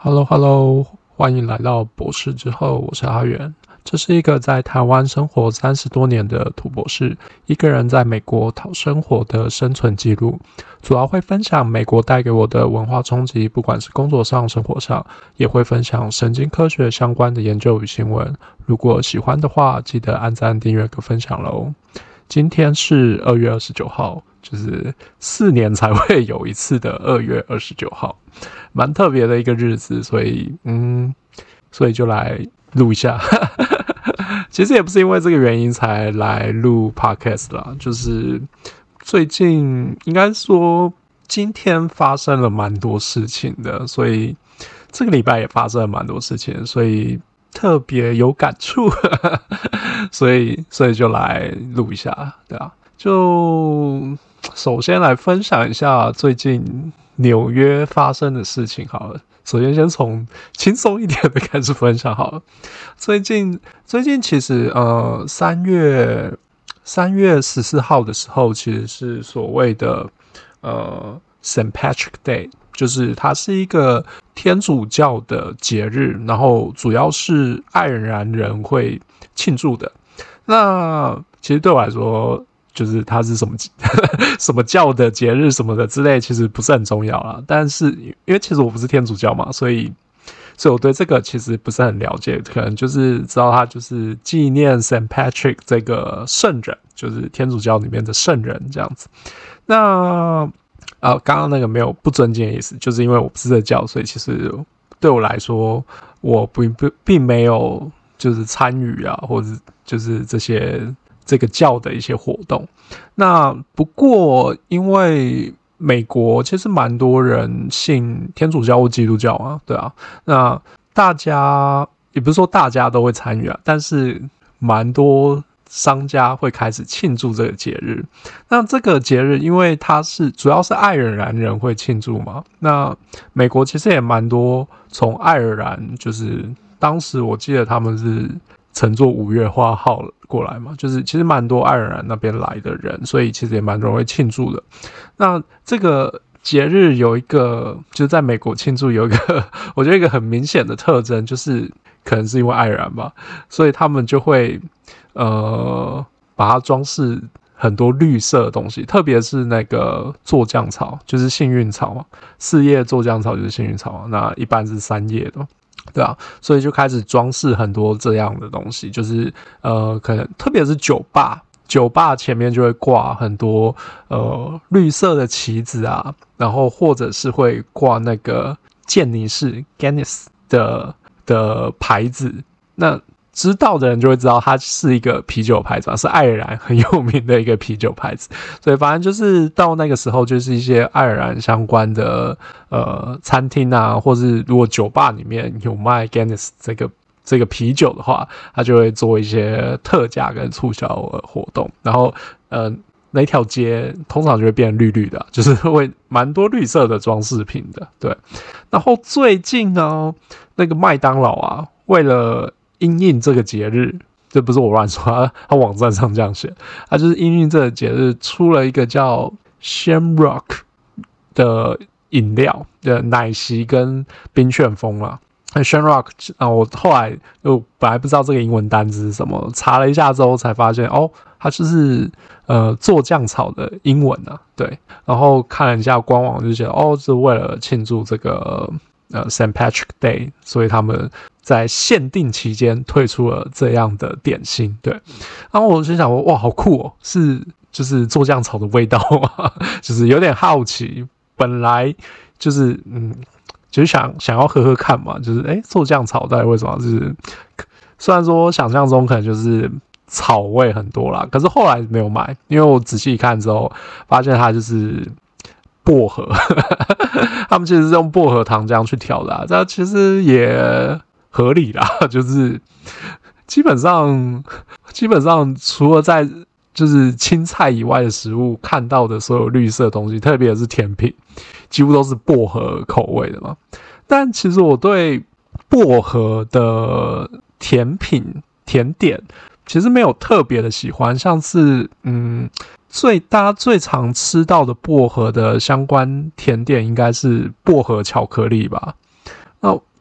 Hello，欢迎来到博士之后，我是阿元。这是一个在台湾生活30多年的土博士，一个人在美国讨生活的生存记录，主要会分享美国带给我的文化冲击，不管是工作上、生活上，也会分享神经科学相关的研究与新闻。如果喜欢的话，记得按赞、订阅跟分享咯。今天是2月29号，就是4年才会有一次的2月29号，蛮特别的一个日子，所以就来录一下。其实也不是因为这个原因才来录 podcast 啦，就是最近应该说今天发生了蛮多事情的，所以这个礼拜也发生了蛮多事情，所以特别有感触。所以就来录一下，对啊，就首先来分享一下最近纽约发生的事情好了。首先先从轻松一点的开始分享好了。最近其实3月14号的时候，其实是所谓的St. Patrick Day， 就是它是一个天主教的节日，然后主要是爱尔兰人会庆祝的。那其实对我来说，就是它是什么什么教的节日什么的之类，其实不是很重要啦。但是因为其实我不是天主教嘛，所以我对这个其实不是很了解，可能就是知道它就是纪念 St. Patrick 这个圣人，就是天主教里面的圣人这样子。那刚刚那个没有不尊敬的意思，就是因为我不是这教，所以其实对我来说，我并没有就是参与啊，或者就是这个教的一些活动。那不过因为美国其实蛮多人信天主教或基督教啊，对啊，那大家也不是说大家都会参与啊，但是蛮多商家会开始庆祝这个节日。那这个节日因为它是主要是爱尔兰人会庆祝嘛，那美国其实也蛮多从爱尔兰，就是当时我记得他们是乘坐5月花号过来嘛，就是其实蛮多爱尔兰那边来的人，所以其实也蛮多人会庆祝的。那这个节日有一个，就是在美国庆祝有一个，我觉得一个很明显的特征，就是可能是因为爱尔兰吧，所以他们就会把它装饰很多绿色的东西，特别是那个酢浆草，就是幸运草嘛，4叶酢浆草就是幸运草嘛，那一般是3叶的。对啊，所以就开始装饰很多这样的东西，就是可能特别是酒吧前面就会挂很多绿色的旗子啊，然后或者是会挂那个健尼士 Guinness 的牌子。那知道的人就会知道它是一个啤酒牌子，是爱尔兰很有名的一个啤酒牌子。所以反正就是到那个时候，就是一些爱尔兰相关的餐厅啊，或是如果酒吧里面有卖 Guinness 这个啤酒的话，它就会做一些特价跟促销活动。然后那条街通常就会变绿绿的，就是会蛮多绿色的装饰品的。对，然后最近呢，那个麦当劳啊，为了因应这个节日，这不是我乱说，他网站上这样写，他就是因应这个节日出了一个叫 Shamrock 的饮料的奶昔跟冰旋风啦。Shamrock 我后来本来不知道这个英文单字是什么，查了一下之后才发现它就是酢浆草的英文啊，对。然后看了一下官网就觉得是为了庆祝这个St. Patrick Day， 所以他们在限定期间推出了这样的点心，对。然后我就想说，哇，好酷哦，就是酢浆草的味道啊，就是有点好奇。本来就是就是想要喝喝看嘛，就是酢浆草到底为什么？就是虽然说想象中可能就是草味很多啦，可是后来没有买，因为我仔细看之后发现它就是薄荷，他们其实是用薄荷糖浆去调的啊，这其实也合理啦，就是基本上除了在就是青菜以外的食物看到的所有绿色的东西，特别是甜品，几乎都是薄荷口味的嘛。但其实我对薄荷的甜点其实没有特别的喜欢，像是大家最常吃到的薄荷的相关甜点应该是薄荷巧克力吧。那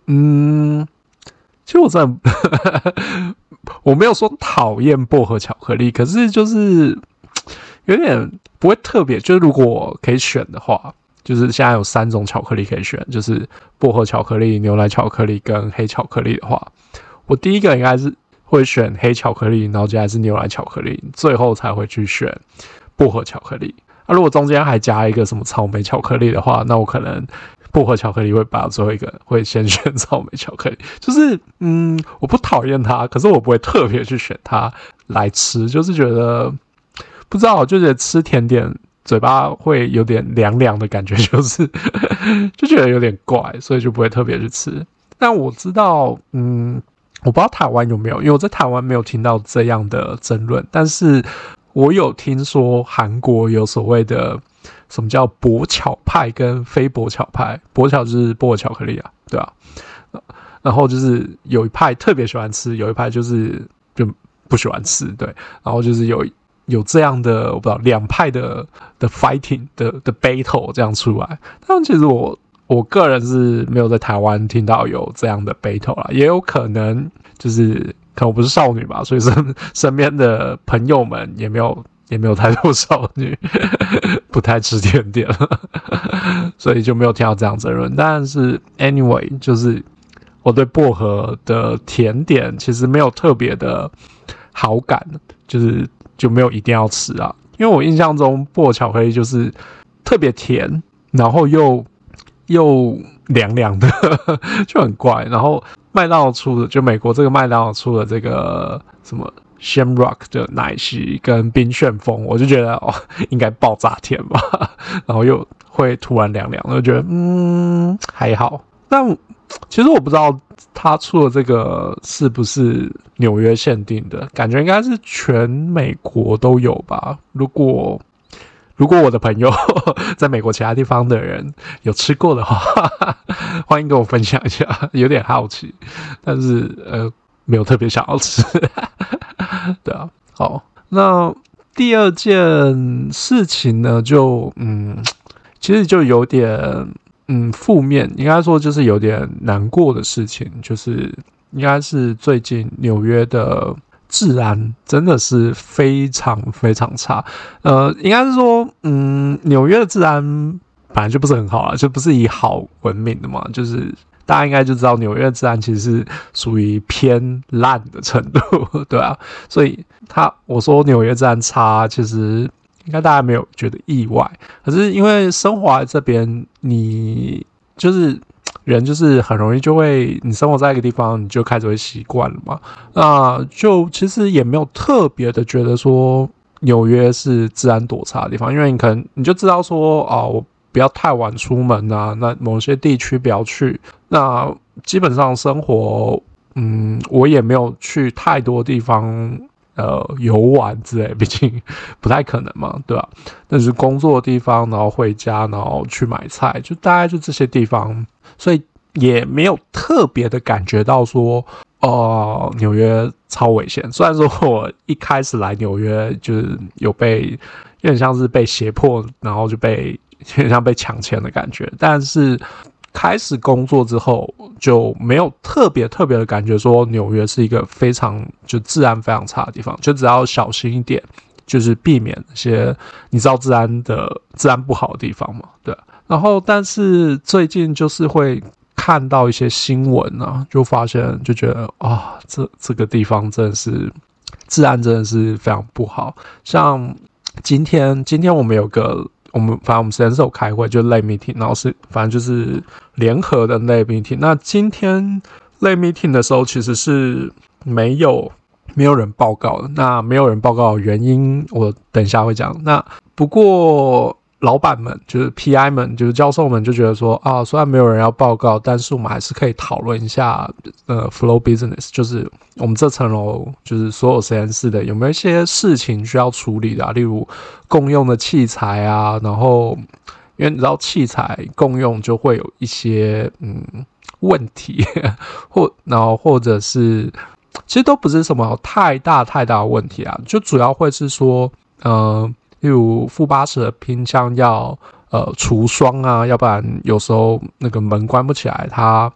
其实我真的我没有说讨厌薄荷巧克力，可是就是有点不会特别，就是如果我可以选的话，就是现在有3种巧克力可以选，就是薄荷巧克力、牛奶巧克力跟黑巧克力的话，我第一个应该是会选黑巧克力，然后接下来是牛奶巧克力，最后才会去选薄荷巧克力。如果中间还加一个什么草莓巧克力的话，那我可能薄荷巧克力会把最后一个会先选草莓巧克力。就是我不讨厌它，可是我不会特别去选它来吃，就是觉得不知道，就觉得吃甜点嘴巴会有点凉凉的感觉，就是就觉得有点怪，所以就不会特别去吃。但我知道我不知道台湾有没有，因为我在台湾没有听到这样的争论，但是我有听说韩国有所谓的什么叫薄巧派跟非薄巧派，薄巧就是薄荷巧克力啊，对啊，然后就是有一派特别喜欢吃，有一派就不喜欢吃，对，然后就是有这样的我不知道2派的 fighting 的 battle 这样出来，但其实我个人是没有在台湾听到有这样的 battle 啦，也有可能可能我不是少女吧，所以身边的朋友们也没有太多少女不太吃甜点了，所以就没有听到这样争论。但是 anyway， 就是我对薄荷的甜点其实没有特别的好感，就没有一定要吃啊，因为我印象中薄荷巧克力就是特别甜，然后又凉凉的就很怪。然后麦当劳出的，就美国这个麦当劳出的这个什么 Shamrock 的奶昔跟冰旋风，我就觉得应该爆炸甜吧，然后又会突然凉凉的，我觉得还好。但其实我不知道他出的这个是不是纽约限定的，感觉应该是全美国都有吧。如果我的朋友在美国其他地方的人有吃过的话，欢迎跟我分享一下，有点好奇，但是没有特别想要吃。对啊，好，那第二件事情呢，其实就有点负面，应该说就是有点难过的事情，就是应该是最近纽约的治安真的是非常非常差，应该是说，纽约的治安本来就不是很好啦，就不是以好闻名的嘛，就是大家应该就知道纽约的治安其实是属于偏烂的程度，对啊，所以我说纽约治安差，其实应该大家没有觉得意外，可是因为生活在这边，你就是人就是很容易就会，你生活在一个地方，你就开始会习惯了嘛。那就其实也没有特别的觉得说纽约是治安多差的地方，因为你就知道说我不要太晚出门啊，那某些地区不要去。那基本上生活，我也没有去太多地方。游玩之类，毕竟不太可能嘛，对吧？但是工作的地方，然后回家，然后去买菜，就大概就这些地方，所以也没有特别的感觉到说，纽约超危险。虽然说我一开始来纽约就是有点像是被胁迫，然后就有点像被抢钱的感觉，但是开始工作之后就没有特别的感觉说纽约是一个非常就治安非常差的地方，就只要小心一点，就是避免那些你知道治安不好的地方嘛，对。然后但是最近就是会看到一些新闻啊，就发现就觉得这个地方真的是治安真的是非常不好。像今天我们反正我们实验室有开会，就类 meeting， 然后反正就是联合的类 meeting。那今天类 meeting 的时候，其实是没有人报告的。那没有人报告的原因，我等一下会讲。那不过老板们就是 PI 们，就是教授们就觉得说虽然没有人要报告，但是我们还是可以讨论一下flow business， 就是我们这层楼就是所有实验室的有没有一些事情需要处理的例如共用的器材啊，然后因为你知道器材共用就会有一些问题，然后或者是其实都不是什么太大的问题啊，就主要会是说例如负80的冰箱要除霜啊，要不然有时候那个门关不起来，它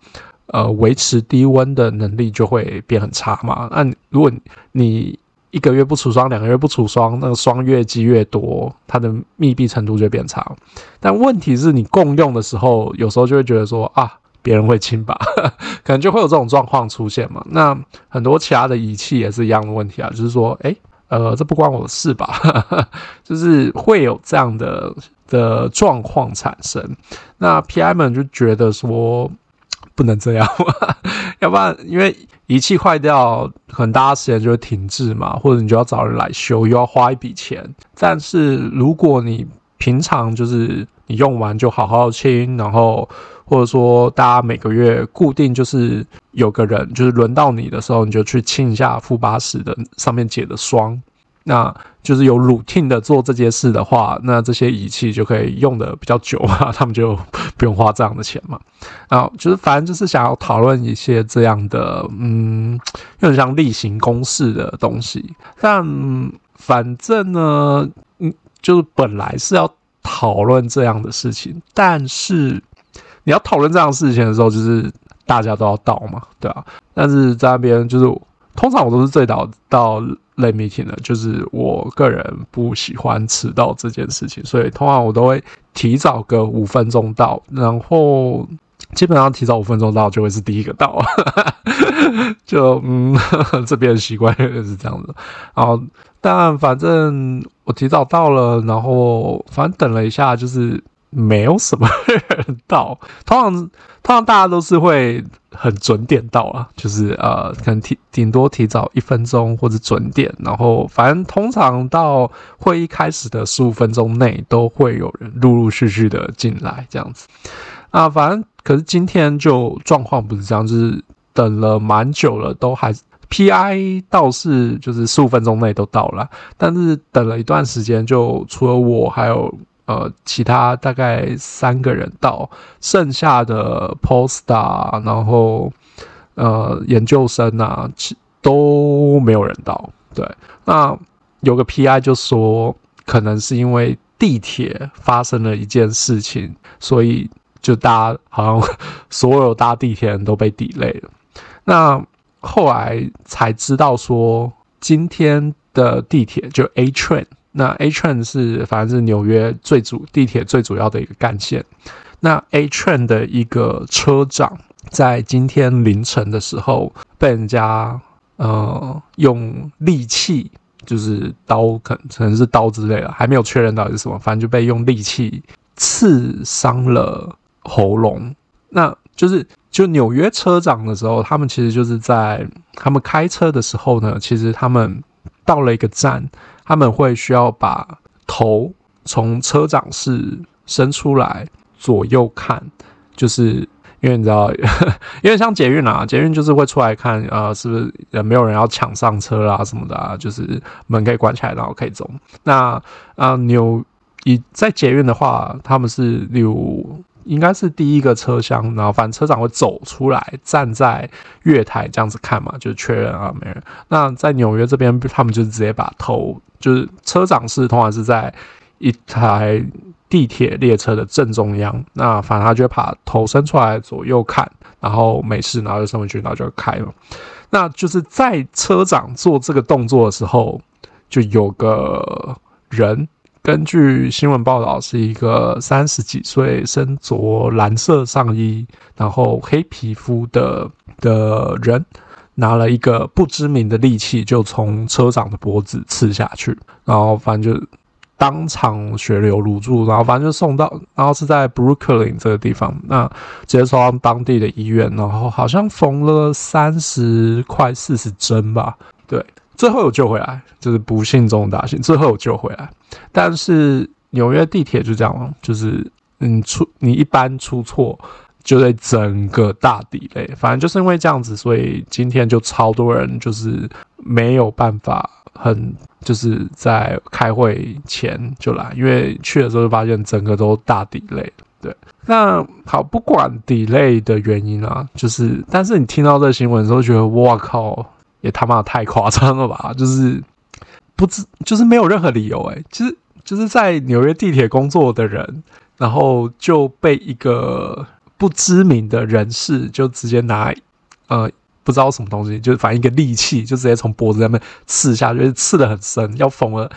维持低温的能力就会变很差嘛。那如果你1个月不除霜，2个月不除霜，那个霜越积越多，它的密闭程度就会变差。但问题是你共用的时候，有时候就会觉得说啊，别人会清吧，可能就会有这种状况出现嘛。那很多其他的仪器也是一样的问题啊，就是说，这不关我的事吧，就是会有这样的状况产生。那 PI 们就觉得说不能这样嘛，要不然因为仪器坏掉，很大时间就会停滞嘛，或者你就要找人来修，又要花一笔钱。但是如果你平常就是你用完就好好清，然后或者说大家每个月固定就是有个人就是轮到你的时候，你就去清一下负80的上面结的霜，那就是有 routine 的做这件事的话，那这些仪器就可以用的比较久嘛，他们就不用花这样的钱嘛。然后就是反正就是想要讨论一些这样的有点像例行公事的东西。但反正呢，就是本来是要讨论这样的事情，但是你要讨论这样的事情的时候，就是大家都要到嘛，对啊。但是在那边就是通常我都是最早到late meeting 的，就是我个人不喜欢迟到这件事情，所以通常我都会提早个5分钟到，然后基本上提早5分钟到就会是第一个到，就这边的习惯是这样子。然后但反正我提早到了，然后反正等了一下，就是没有什么人到，通常大家都是会很准点到啊，就是可能顶多提早1分钟或者准点，然后反正通常到会议开始的15分钟内都会有人陆陆续续的进来这样子。反正可是今天就状况不是这样，就是等了蛮久了，都还PI 倒是就是15分钟内都到了，但是等了一段时间，就除了我还有其他大概3个人到，剩下的 postdoc 然后研究生啊都没有人到。对，那有个 PI 就说可能是因为地铁发生了一件事情，所以就大家好像所有搭地铁人都被 delay 了。那后来才知道说今天的地铁就 A train，那 A train 是反正是纽约地铁最主要的一个干线。那 A train 的一个车长在今天凌晨的时候被人家用利器，就是刀，可能是刀之类的，还没有确认到底是什么，反正就被用利器刺伤了喉咙。那就纽约车长的时候，他们其实就是在他们开车的时候呢，其实他们到了一个站，他们会需要把头从车长室伸出来左右看，就是因为你知道因为像捷运啊，捷运就是会出来看是不是没有人要抢上车啦什么的啊，就是门可以关起来然后可以走。那在捷运的话，他们是例如应该是第一个车厢，然后反正车长会走出来站在月台这样子看嘛，就确认没人。那在纽约这边他们就直接把头，就是车长室通常是在一台地铁列车的正中央，那反正他就会把头伸出来左右看，然后没事，然后就升回去，然后就开了。那就是在车长做这个动作的时候，就有个人，根据新闻报道是一个30几岁，身着蓝色上衣，然后黑皮肤的人，拿了一个不知名的利器，就从车长的脖子刺下去，然后反正就当场血流如注，然后反正就送到，然后是在 Brooklyn 这个地方，那直接送到当地的医院，然后好像缝了30快40针吧，对，最后有救回来，就是不幸中大幸，最后有救回来。但是纽约地铁就这样，就是你一般出错就得整个大delay，反正就是因为这样子，所以今天就超多人就是没有办法就是在开会前就来，因为去的时候就发现整个都大delay。对，那好，不管 delay 的原因啊，就是但是你听到这个新闻的时候，觉得哇靠，也他妈太夸张了吧？就是没有任何理由就是在纽约地铁工作的人，然后就被一个不知名的人士就直接拿不知道什么东西，就是反正一个利器，就直接从脖子那边刺下去，刺得很深，要缝了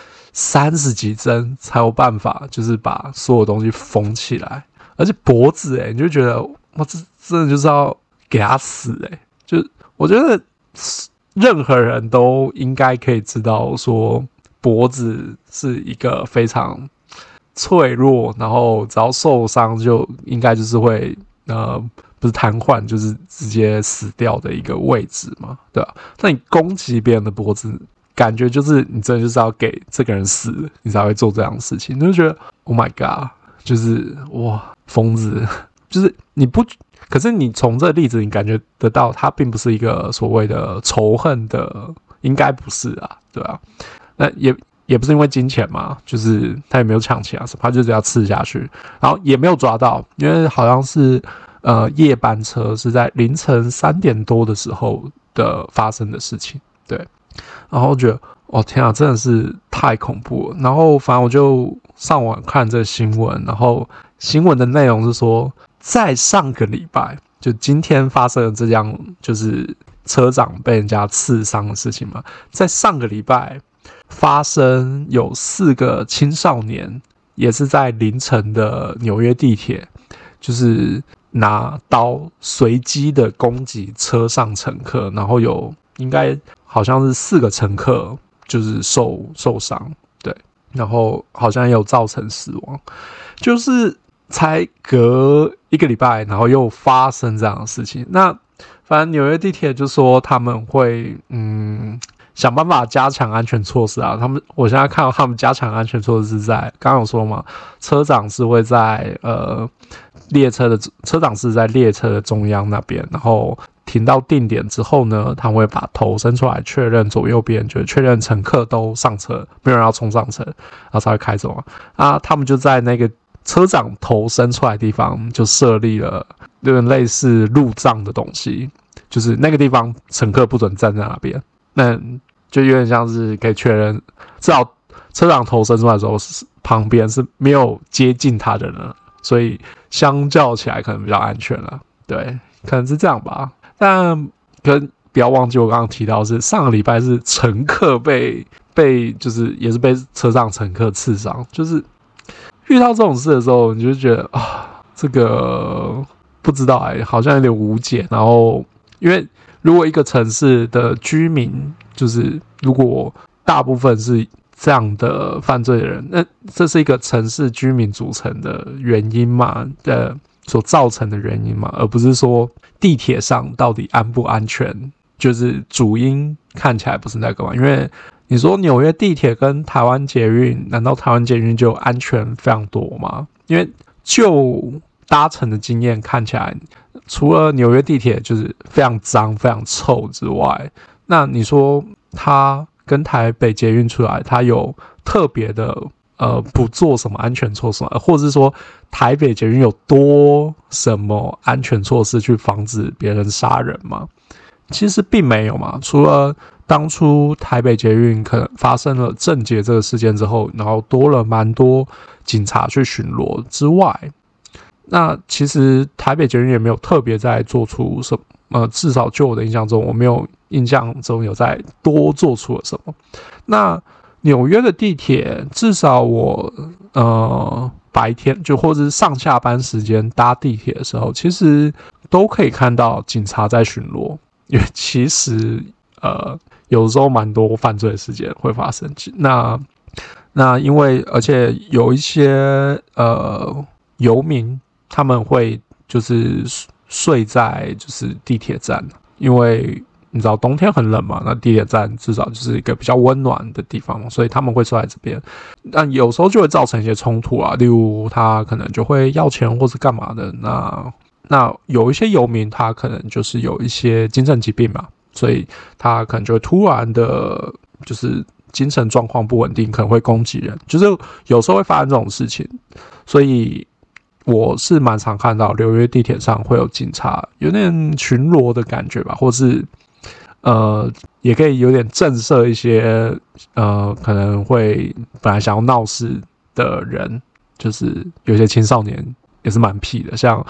30几针才有办法，就是把所有东西缝起来。而且脖子你就觉得哇，这真的就是要给他死就我觉得任何人都应该可以知道说，脖子是一个非常脆弱，然后只要受伤就应该就是会不是瘫痪就是直接死掉的一个位置嘛，对吧？那你攻击别人的脖子，感觉就是你真的就是要给这个人死，你才会做这样的事情。你就觉得 Oh my God， 就是哇，疯子，就是你不。可是你从这个例子，你感觉得到他并不是一个所谓的仇恨的，应该不是啊，对吧？那也不是因为金钱嘛，就是他也没有抢钱啊什么，他就只要刺下去，然后也没有抓到，因为好像是夜班车是在凌晨3点多的时候的发生的事情，对。然后我觉得哦天啊，真的是太恐怖了。然后反正我就上网看这个新闻，然后新闻的内容是说，在上个礼拜，就今天发生的这样就是车长被人家刺伤的事情嘛，在上个礼拜发生有4个青少年，也是在凌晨的纽约地铁，就是拿刀随机的攻击车上乘客，然后有应该好像是4个乘客就是受伤，对，然后好像也有造成死亡，就是才隔1个礼拜，然后又发生这样的事情。那反正纽约地铁就说他们会想办法加强安全措施啊。我现在看到他们加强安全措施是在刚刚有说嘛，车长是会在车长是在列车的中央那边，然后停到定点之后呢，他会把头伸出来确认左右边，就是确认乘客都上车，没有人要冲上车，然后才会开走啊。他们就在那个车长头伸出来的地方就设立了有点类似路障的东西，就是那个地方乘客不准站在那边，那就有点像是可以确认，至少车长头伸出来的时候，旁边是没有接近他的人，所以相较起来可能比较安全了。对，可能是这样吧。但可能不要忘记我刚刚提到是上个礼拜是乘客被就是也是被车上乘客刺伤，就是遇到这种事的时候，你就觉得这个不知道好像有点无解。然后因为如果一个城市的居民，就是如果大部分是这样的犯罪的人，那这是一个城市居民组成的原因嘛，所造成的原因嘛，而不是说地铁上到底安不安全，就是主因看起来不是那个嘛。因为你说纽约地铁跟台湾捷运，难道台湾捷运就安全非常多吗？因为就搭乘的经验看起来，除了纽约地铁就是非常脏非常臭之外，那你说它跟台北捷运出来，它有特别的不做什么安全措施，或者是说台北捷运有多什么安全措施去防止别人杀人吗？其实并没有嘛。除了当初台北捷运可能发生了郑捷这个事件之后，然后多了蛮多警察去巡逻之外，那其实台北捷运也没有特别在做出什么，至少就我的印象中，我没有印象中有在多做出了什么。那纽约的地铁，至少我白天就或者是上下班时间搭地铁的时候，其实都可以看到警察在巡逻，因为其实有时候蛮多犯罪的事件会发生。那因为而且有一些游民他们会就是睡在就是地铁站，因为你知道冬天很冷嘛，那地铁站至少就是一个比较温暖的地方嘛，所以他们会睡在这边。但有时候就会造成一些冲突啊，例如他可能就会要钱或是干嘛的。那有一些游民他可能就是有一些精神疾病嘛，所以他可能就会突然的就是精神状况不稳定，可能会攻击人，就是有时候会发生这种事情。所以我是蛮常看到纽约地铁上会有警察有点巡逻的感觉吧，或是也可以有点震慑一些可能会本来想要闹事的人，就是有些青少年也是蛮屁的，像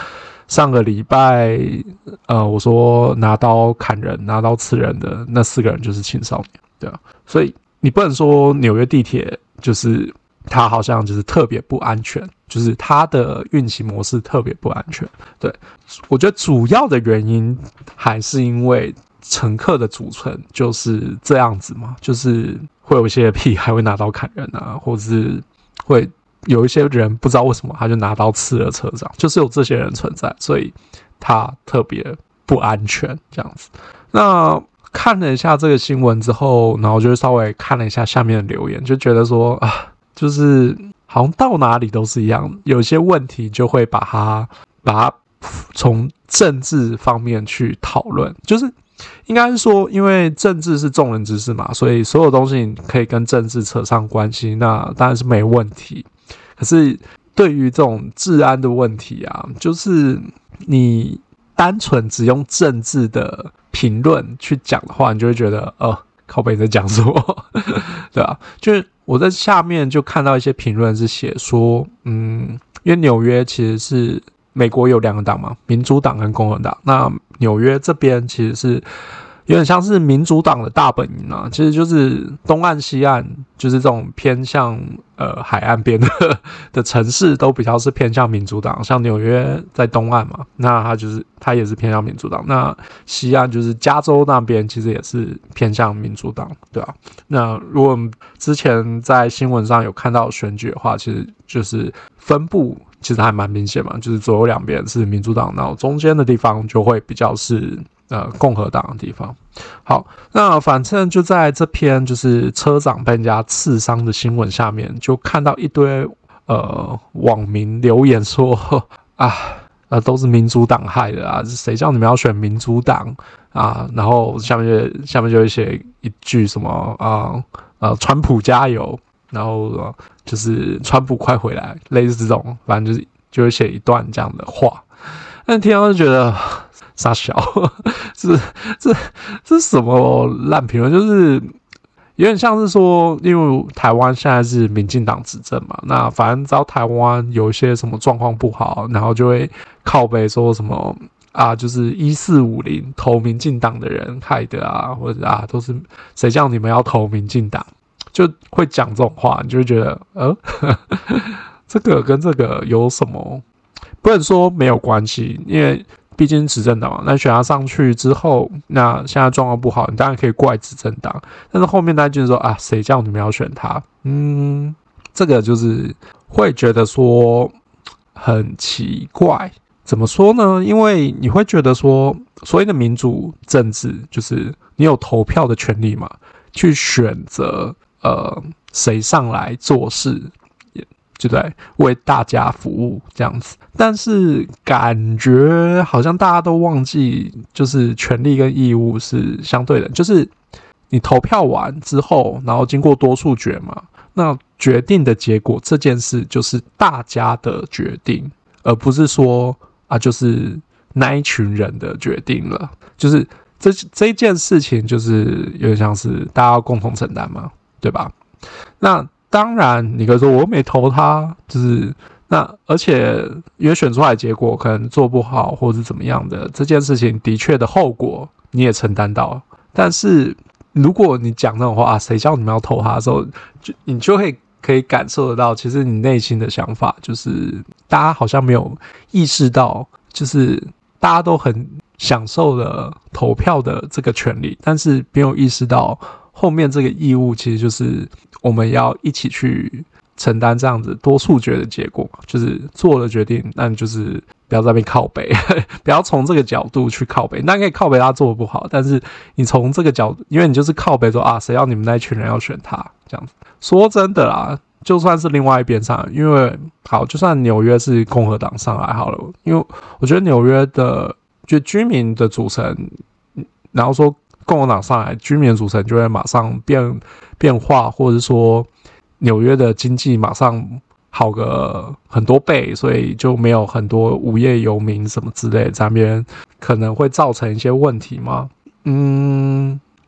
上个礼拜我说拿刀砍人、拿刀刺人的那4个人就是青少年，对啊，所以你不能说纽约地铁就是它好像就是特别不安全，就是它的运行模式特别不安全。对，我觉得主要的原因还是因为乘客的组成就是这样子嘛，就是会有一些屁孩会拿刀砍人啊，或者是会有一些人不知道为什么他就拿刀刺了车长，就是有这些人存在，所以他特别不安全这样子。那看了一下这个新闻之后，然后就稍微看了一下下面的留言，就觉得说啊，就是好像到哪里都是一样，有些问题就会把它从政治方面去讨论，就是应该是说，因为政治是众人之事嘛，所以所有东西可以跟政治扯上关系，那当然是没问题。可是对于这种治安的问题啊，就是你单纯只用政治的评论去讲的话，你就会觉得靠北在讲什么对啊，就是我在下面就看到一些评论是写说因为纽约其实是美国有2个党嘛，民主党跟共和党，那纽约这边其实是有点像是民主党的大本营啊，其实就是东岸西岸，就是这种偏向海岸边的城市都比较是偏向民主党，像纽约在东岸嘛，那它也是偏向民主党，那西岸就是加州那边其实也是偏向民主党，对啊，那如果我们之前在新闻上有看到选举的话，其实就是分布其实还蛮明显嘛，就是左右两边是民主党，然后中间的地方就会比较是共和党的地方。好，那反正就在这篇就是车长被人家刺伤的新闻下面，就看到一堆网民留言说都是民主党害的啊，谁叫你们要选民主党啊？然后下面就会写一句什么川普加油，然后就是川普快回来，类似这种，反正就会写一段这样的话。但听到就觉得傻小，这是什么烂评论？就是有点像是说，因为台湾现在是民进党执政嘛，那反正只要台湾有一些什么状况不好，然后就会靠北说什么就是1450投民进党的人害的啊，或者都是谁叫你们要投民进党，就会讲这种话，你就会觉得这个跟这个有什么？不能说没有关系，因为毕竟执政党嘛，那选他上去之后，那现在状况不好，你当然可以怪执政党，但是后面那句说谁叫你们要选他？这个就是会觉得说很奇怪。怎么说呢？因为你会觉得说，所谓的民主政治就是你有投票的权利嘛，去选择谁上来做事。对不对？为大家服务这样子，但是感觉好像大家都忘记，就是权利跟义务是相对的，就是你投票完之后，然后经过多数决嘛，那决定的结果这件事就是大家的决定，而不是说就是那一群人的决定了，就是这一件事情就是有点像是大家要共同承担嘛，对吧？那当然，你可以说我没投他，就是那，而且因为选出来的结果可能做不好，或是怎么样的，这件事情的确的后果你也承担到。但是如果你讲那种话谁叫你们要投他的时候，你就可以感受得到，其实你内心的想法就是大家好像没有意识到，就是大家都很享受了投票的这个权利，但是没有意识到后面这个义务其实就是我们要一起去承担这样子多数决的结果，就是做了决定，那你就是不要在那边靠北不要从这个角度去靠北，那可以靠北他做得不好，但是你从这个角度，因为你就是靠北说谁要你们那一群人要选他这样子。说真的啦，就算是另外一边上来，因为好，就算纽约是共和党上来好了，因为我觉得纽约的就居民的组成，然后说共和党上来，居民的组成就会马上变化，或者说纽约的经济马上好个很多倍，所以就没有很多无业游民什么之类的在那边，可能会造成一些问题吗？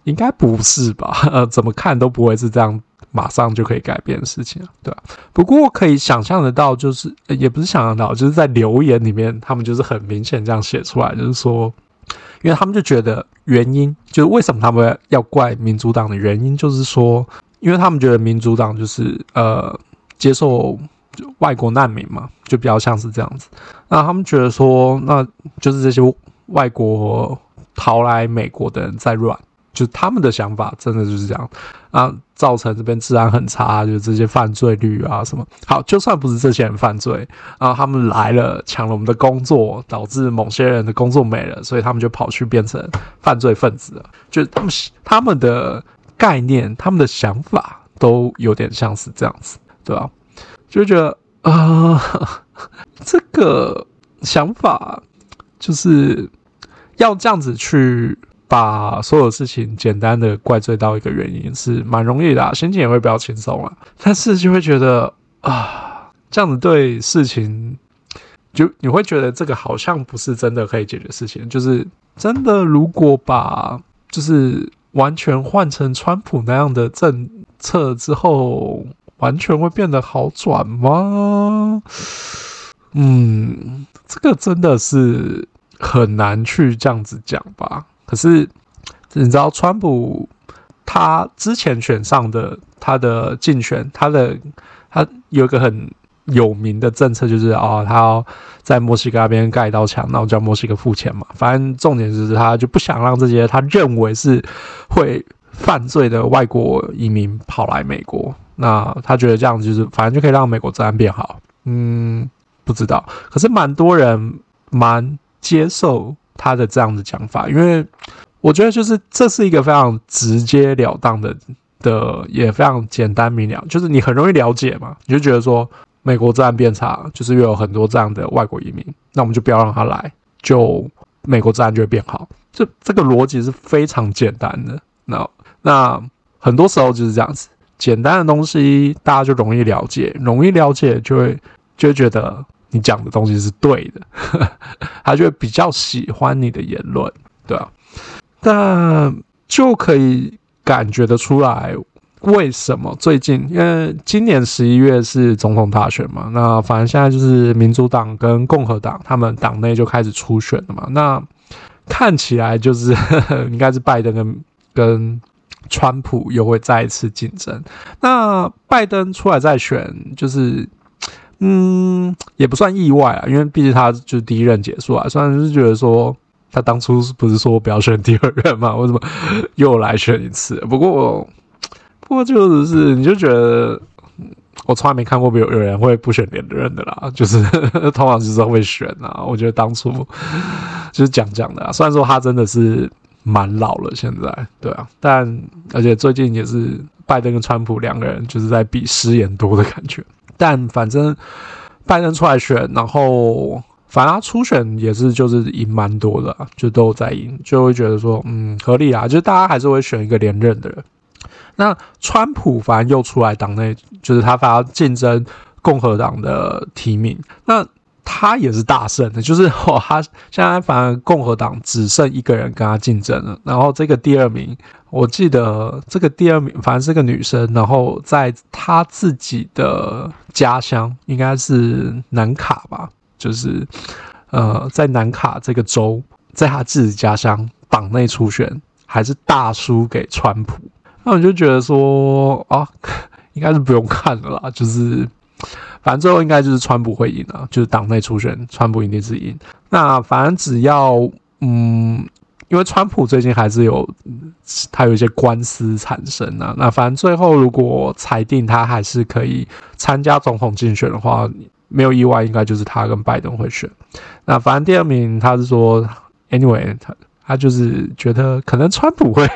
应该不是吧？怎么看都不会是这样马上就可以改变的事情啊，对吧？不过可以想象得到，就是也不是想象到，就是在留言里面，他们就是很明显这样写出来，就是说，因为他们就觉得原因就是为什么他们要怪民主党的原因，就是说，因为他们觉得民主党就是接受外国难民嘛，就比较像是这样子。那他们觉得说，那就是这些外国逃来美国的人在乱。就他们的想法真的就是这样啊，造成这边治安很差，就这些犯罪率啊什么。好，就算不是这些人犯罪啊，他们来了抢了我们的工作，导致某些人的工作没了，所以他们就跑去变成犯罪分子了。就他们的概念、他们的想法都有点像是这样子，对吧？就觉得这个想法就是要这样子去。把所有事情简单的怪罪到一个原因是蛮容易的心情也会比较轻松啦。但是就会觉得这样子对事情，就你会觉得这个好像不是真的可以解决事情。就是真的，如果把就是完全换成川普那样的政策之后，完全会变得好转吗？这个真的是很难去这样子讲吧。可是你知道川普他之前选上的他的竞选，他有一个很有名的政策，就是他要在墨西哥那边盖一道墙，然后叫墨西哥付钱嘛。反正重点就是他就不想让这些他认为是会犯罪的外国移民跑来美国。那他觉得这样就是反正就可以让美国治安变好。不知道，可是蛮多人蛮接受他的这样的讲法，因为我觉得就是这是一个非常直截了当的，也非常简单明了，就是你很容易了解嘛，你就觉得说美国治安变差，就是有很多这样的外国移民，那我们就不要让他来，就美国治安就会变好。这个逻辑是非常简单的。那很多时候就是这样子，简单的东西大家就容易了解，就会觉得你讲的东西是对的，他就会比较喜欢你的言论，对啊。但就可以感觉得出来，为什么最近，因为今年11月是总统大选嘛，那反正现在就是民主党跟共和党他们党内就开始初选了嘛，那看起来就是应该是拜登跟川普又会再一次竞争。那拜登出来再选，就是也不算意外啊，因为毕竟他就是第一任结束啊。虽然就是觉得说他当初不是说不要选第二任嘛，为什么又来选一次？不过就是你就觉得我从来没看过有人会不选连任的啦，就是通常就是会选啊。我觉得当初就是讲的啊，虽然说他真的是蛮老了现在，对啊，但而且最近也是拜登跟川普两个人就是在比失言多的感觉。但反正拜登出来选，然后反正他初选也是就是赢蛮多的啊，就都有在赢，就会觉得说合理啊，就是大家还是会选一个连任的人。那川普反正又出来党内，就是他反而竞争共和党的提名，那他也是大胜的，就是他现在反而共和党只剩一个人跟他竞争了，然后这个第二名，我记得这个第二名反正是个女生，然后在他自己的家乡，应该是南卡吧，就是在南卡这个州，在他自己家乡党内初选还是大输给川普。那我就觉得说应该是不用看了啦，就是反正最后应该就是川普会赢啊，就是党内初选川普一定是赢。那反正只要因为川普最近还是他有一些官司产生啊，那反正最后如果裁定他还是可以参加总统竞选的话，没有意外应该就是他跟拜登会选。那反正第二名他是说 anyway 他就是觉得可能川普会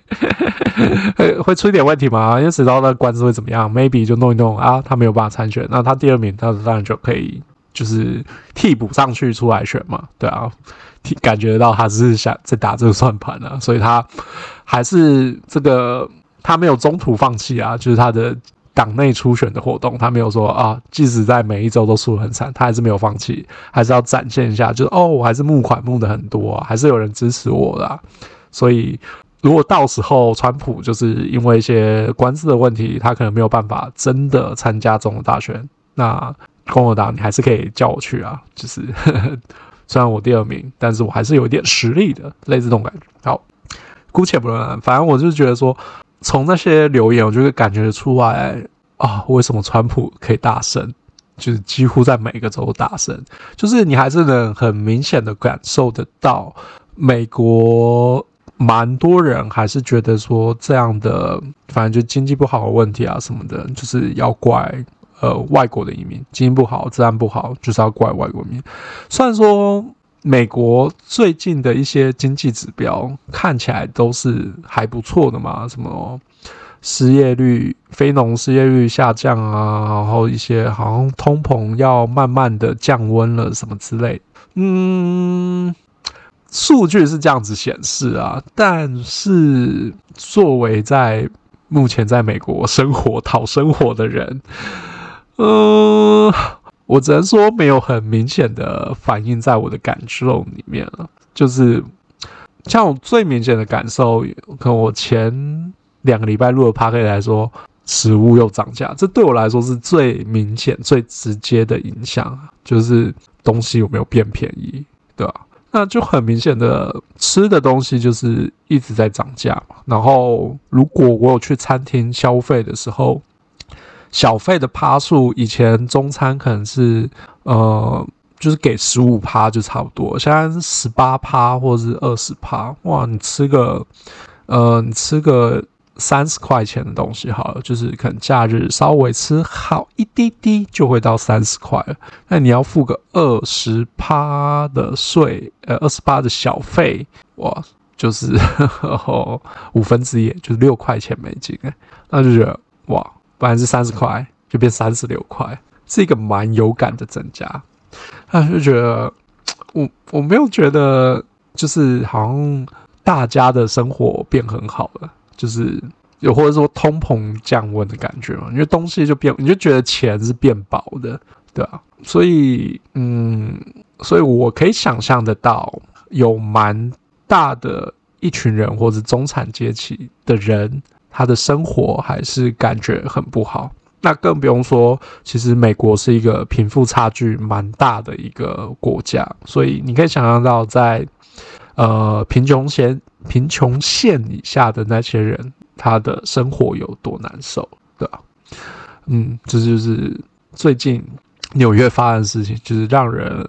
出一点问题嘛，因为谁知道那官司会怎么样 ，maybe 就弄一弄啊，他没有办法参选，那他第二名，他当然就可以就是替补上去出来选嘛，对啊，感觉到他是想在打这个算盘啊，所以他还是他没有中途放弃啊，就是他的党内初选的活动，他没有说即使在每一周都输得很惨，他还是没有放弃，还是要展现一下，就是我还是募款募的很多啊，还是有人支持我的啊，所以如果到时候川普就是因为一些官司的问题，他可能没有办法真的参加总统大选，那共和党你还是可以叫我去啊，就是虽然我第2名，但是我还是有一点实力的，类似这种感觉。好，姑且不论，反正我就觉得说，从那些留言，我就会感觉出来啊，为什么川普可以大胜，就是几乎在每个州大胜，就是你还是能很明显的感受得到，美国蛮多人还是觉得说这样的，反正就经济不好的问题啊什么的，就是要怪外国的移民，经济不好，治安不好，就是要怪外国移民。虽然说美国最近的一些经济指标看起来都是还不错的嘛，什么失业率、非农失业率下降啊，然后一些好像通膨要慢慢的降温了什么之类的。数据是这样子显示啊，但是作为在目前在美国讨生活的人，我只能说没有很明显的反映在我的感受里面了。就是像我最明显的感受，可能我前2个礼拜录的 podcast 来说，食物又涨价，这对我来说是最明显、最直接的影响，就是东西有没有变便宜，对吧？那就很明显的，吃的东西就是一直在涨价嘛。然后，如果我有去餐厅消费的时候，小费的趴数，以前中餐可能是就是给15%就差不多，现在是18%或者是20%。哇，你吃个30块钱的东西好了，就是可能假日稍微吃好一滴滴就会到30块了。那你要付个20%的税，20%的小费，哇，就是1/5，就是6块钱美金，那就觉得哇，本来是30块就变36块，是一个蛮有感的增加。那就觉得我没有觉得就是好像大家的生活变很好了。就是有或者说通膨降温的感觉嘛，因为东西就变，你就觉得钱是变薄的，对啊，所以我可以想象得到，有蛮大的一群人或者中产阶级的人，他的生活还是感觉很不好。那更不用说，其实美国是一个贫富差距蛮大的一个国家，所以你可以想象到在贫穷线以下的那些人，他的生活有多难受，对吧？这就是最近纽约发生的事情，就是让人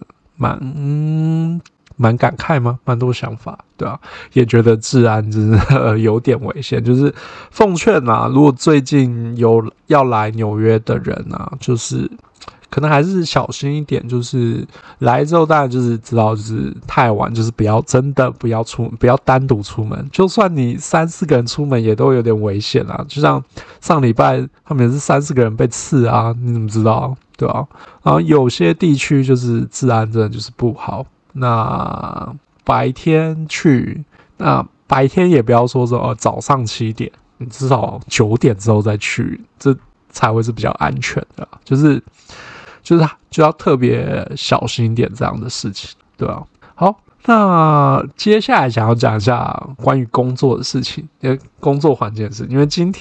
蛮感慨吗？蛮多想法，对吧？也觉得治安真的有点危险，就是奉劝啊，如果最近有要来纽约的人啊，就是可能还是小心一点，就是来之后当然就是知道，就是太晚，就是不要单独出门，就算你3-4个人出门也都有点危险啊。就像上礼拜他们也是3-4个人被刺啊，你怎么知道，对吧？然后有些地区就是治安真的就是不好，那白天去，那白天也不要说早上7点，你至少9点之后再去，这才会是比较安全的，就要特别小心一点这样的事情，对吧？好，那接下来想要讲一下关于工作的事情，工作环境的事情，因为今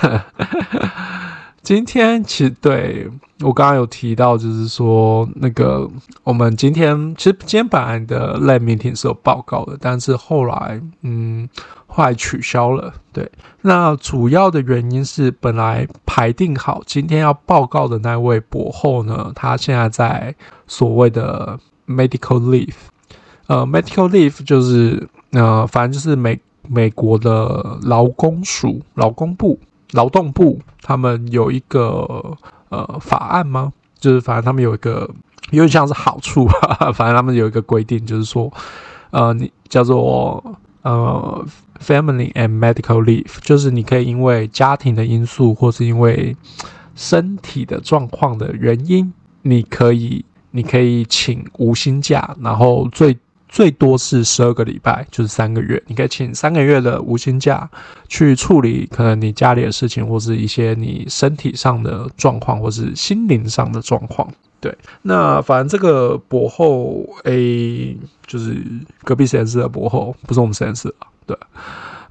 天其实对我刚刚有提到，就是说那个我们今天本来的 lab meeting 是有报告的，但是后来取消了。对，那主要的原因是本来排定好今天要报告的那位博后呢，他现在在所谓的 medical leave。medical leave 就是反正就是美国的劳动部他们有一个法案吗？就是反正他们有一个有点像是好处反正他们有一个规定，就是说你叫做family and medical leave， 就是你可以因为家庭的因素或是因为身体的状况的原因，你可以请无薪假，然后最多是12个礼拜，就是3个月，你可以请3个月的无薪假去处理可能你家里的事情，或是一些你身体上的状况，或是心灵上的状况。对，那反正这个博后就是隔壁实验室的博后，不是我们实验室啊。对，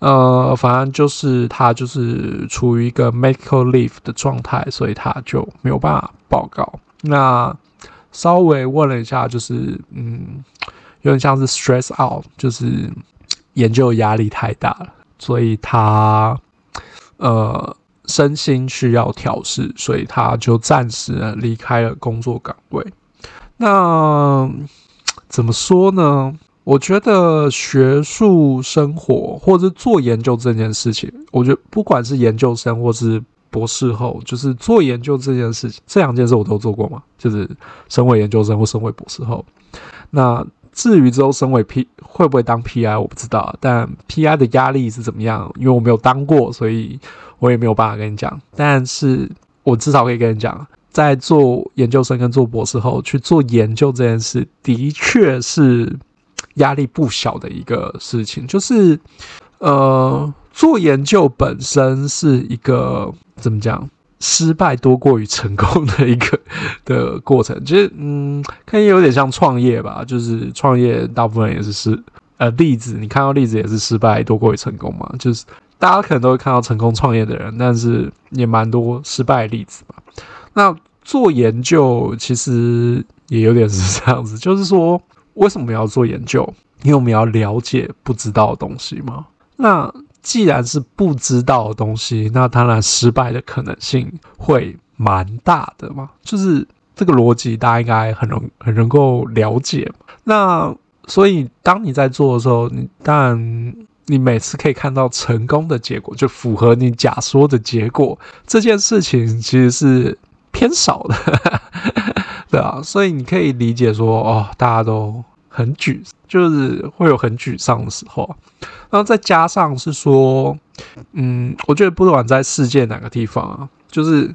反正就是他就是处于一个 medical leave 的状态，所以他就没有办法报告。那稍微问了一下，就是有点像是 stress out， 就是研究压力太大了，所以他身心需要调试，所以他就暂时离开了工作岗位。那怎么说呢？我觉得学术生活或者做研究这件事情，我觉得不管是研究生或是博士后，就是做研究这件事情，这两件事我都做过嘛，就是身为研究生或身为博士后。那至于之后身为会不会当 PI 我不知道，但 PI 的压力是怎么样，因为我没有当过，所以我也没有办法跟你讲。但是我至少可以跟你讲，在做研究生跟做博士后去做研究这件事，的确是压力不小的一个事情。就是做研究本身是一个怎么讲，失败多过于成功的一个的过程。其实可以有点像创业吧，就是创业大部分也是例子，你看到例子也是失败多过于成功嘛，就是大家可能都会看到成功创业的人，但是也蛮多失败的例子嘛。那做研究其实也有点是这样子，就是说为什么要做研究？因为我们要了解不知道的东西嘛。那既然是不知道的东西，那当然失败的可能性会蛮大的嘛。就是这个逻辑，大家应该很能够了解嘛。那所以当你在做的时候，当然你每次可以看到成功的结果，就符合你假说的结果，这件事情其实是偏少的，对啊。所以你可以理解说，大家都很就是会有很沮丧的时候。然后再加上是说，我觉得不管在世界哪个地方啊，就是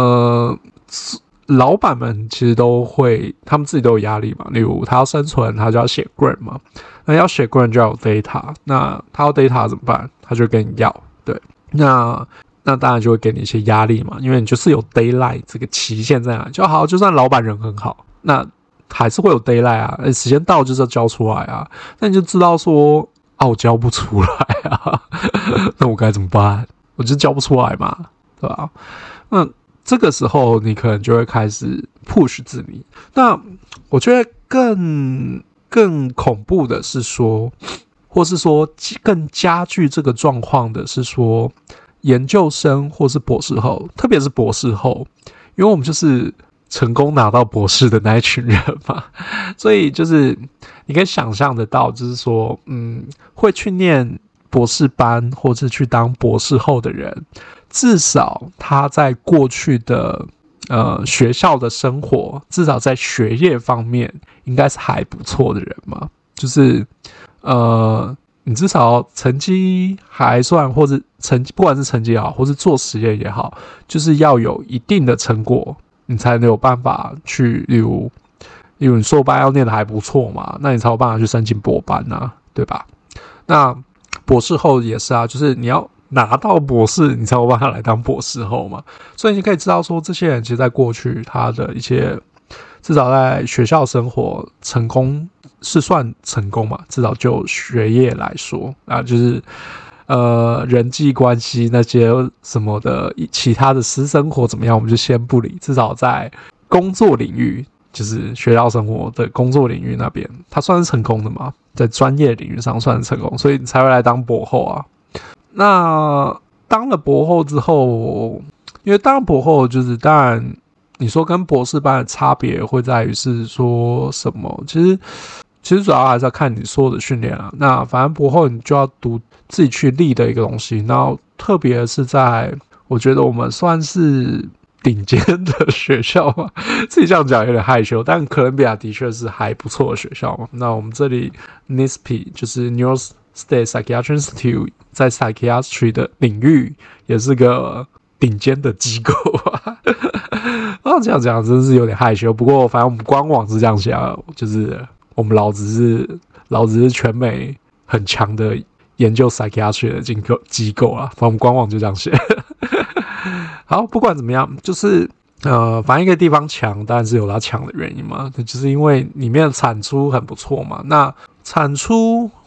老板们其实都会，他们自己都有压力嘛。例如他要生存，他就要写 grant 嘛。那要写 grant 就要有 data， 那他要 data 怎么办？他就跟你要，对。那当然就会给你一些压力嘛，因为你就是有 deadline 这个期限在哪就好。就算老板人很好，那还是会有 deadline 啊，时间到就是要交出来啊。那你就知道说，我交不出来啊，那我该怎么办？我就交不出来嘛，对吧？那这个时候你可能就会开始 push 自己。那我觉得更恐怖的是说，或是说更加剧这个状况的是说，研究生或是博士后，特别是博士后，因为我们就是成功拿到博士的那一群人嘛，所以就是你可以想象得到，就是说，会去念博士班或是去当博士后的人，至少他在过去的学校的生活，至少在学业方面应该是还不错的人嘛。就是你至少成绩还算，或者不管是成绩也好，或是做实验也好，就是要有一定的成果，你才能有办法去，例如你硕班要念得还不错嘛，那你才有办法去申请博班啊，对吧？那博士后也是啊，就是你要拿到博士，你才有办法来当博士后嘛。所以你可以知道说，这些人其实在过去他的一些，至少在学校生活成功是算成功嘛，至少就学业来说啊，就是人际关系那些什么的，其他的私生活怎么样，我们就先不理。至少在工作领域，就是学校生活的工作领域那边，他算是成功的嘛，在专业领域上算是成功，所以你才会来当博后啊。那当了博后之后，因为当博后就是当然，你说跟博士班的差别会在于是说什么？其实主要还是要看你所有的训练啊。那反正博后你就要读自己去立的一个东西，然后特别是在我觉得我们算是顶尖的学校嘛，自己这样讲有点害羞，但哥伦比亚的确是还不错的学校嘛。那我们这里 NISP 就是 New York State Psychiatry Institute， 在 psychiatry 的领域也是个顶尖的机构啊。这样讲真是有点害羞，不过反正我们官网是这样写啊，就是我们老子是全美很强的研究 psychiatry 的机构啊，反正我们官网就这样写。好，不管怎么样，就是反正一个地方强，当然是有它强的原因嘛，就是因为里面的产出很不错嘛。那产出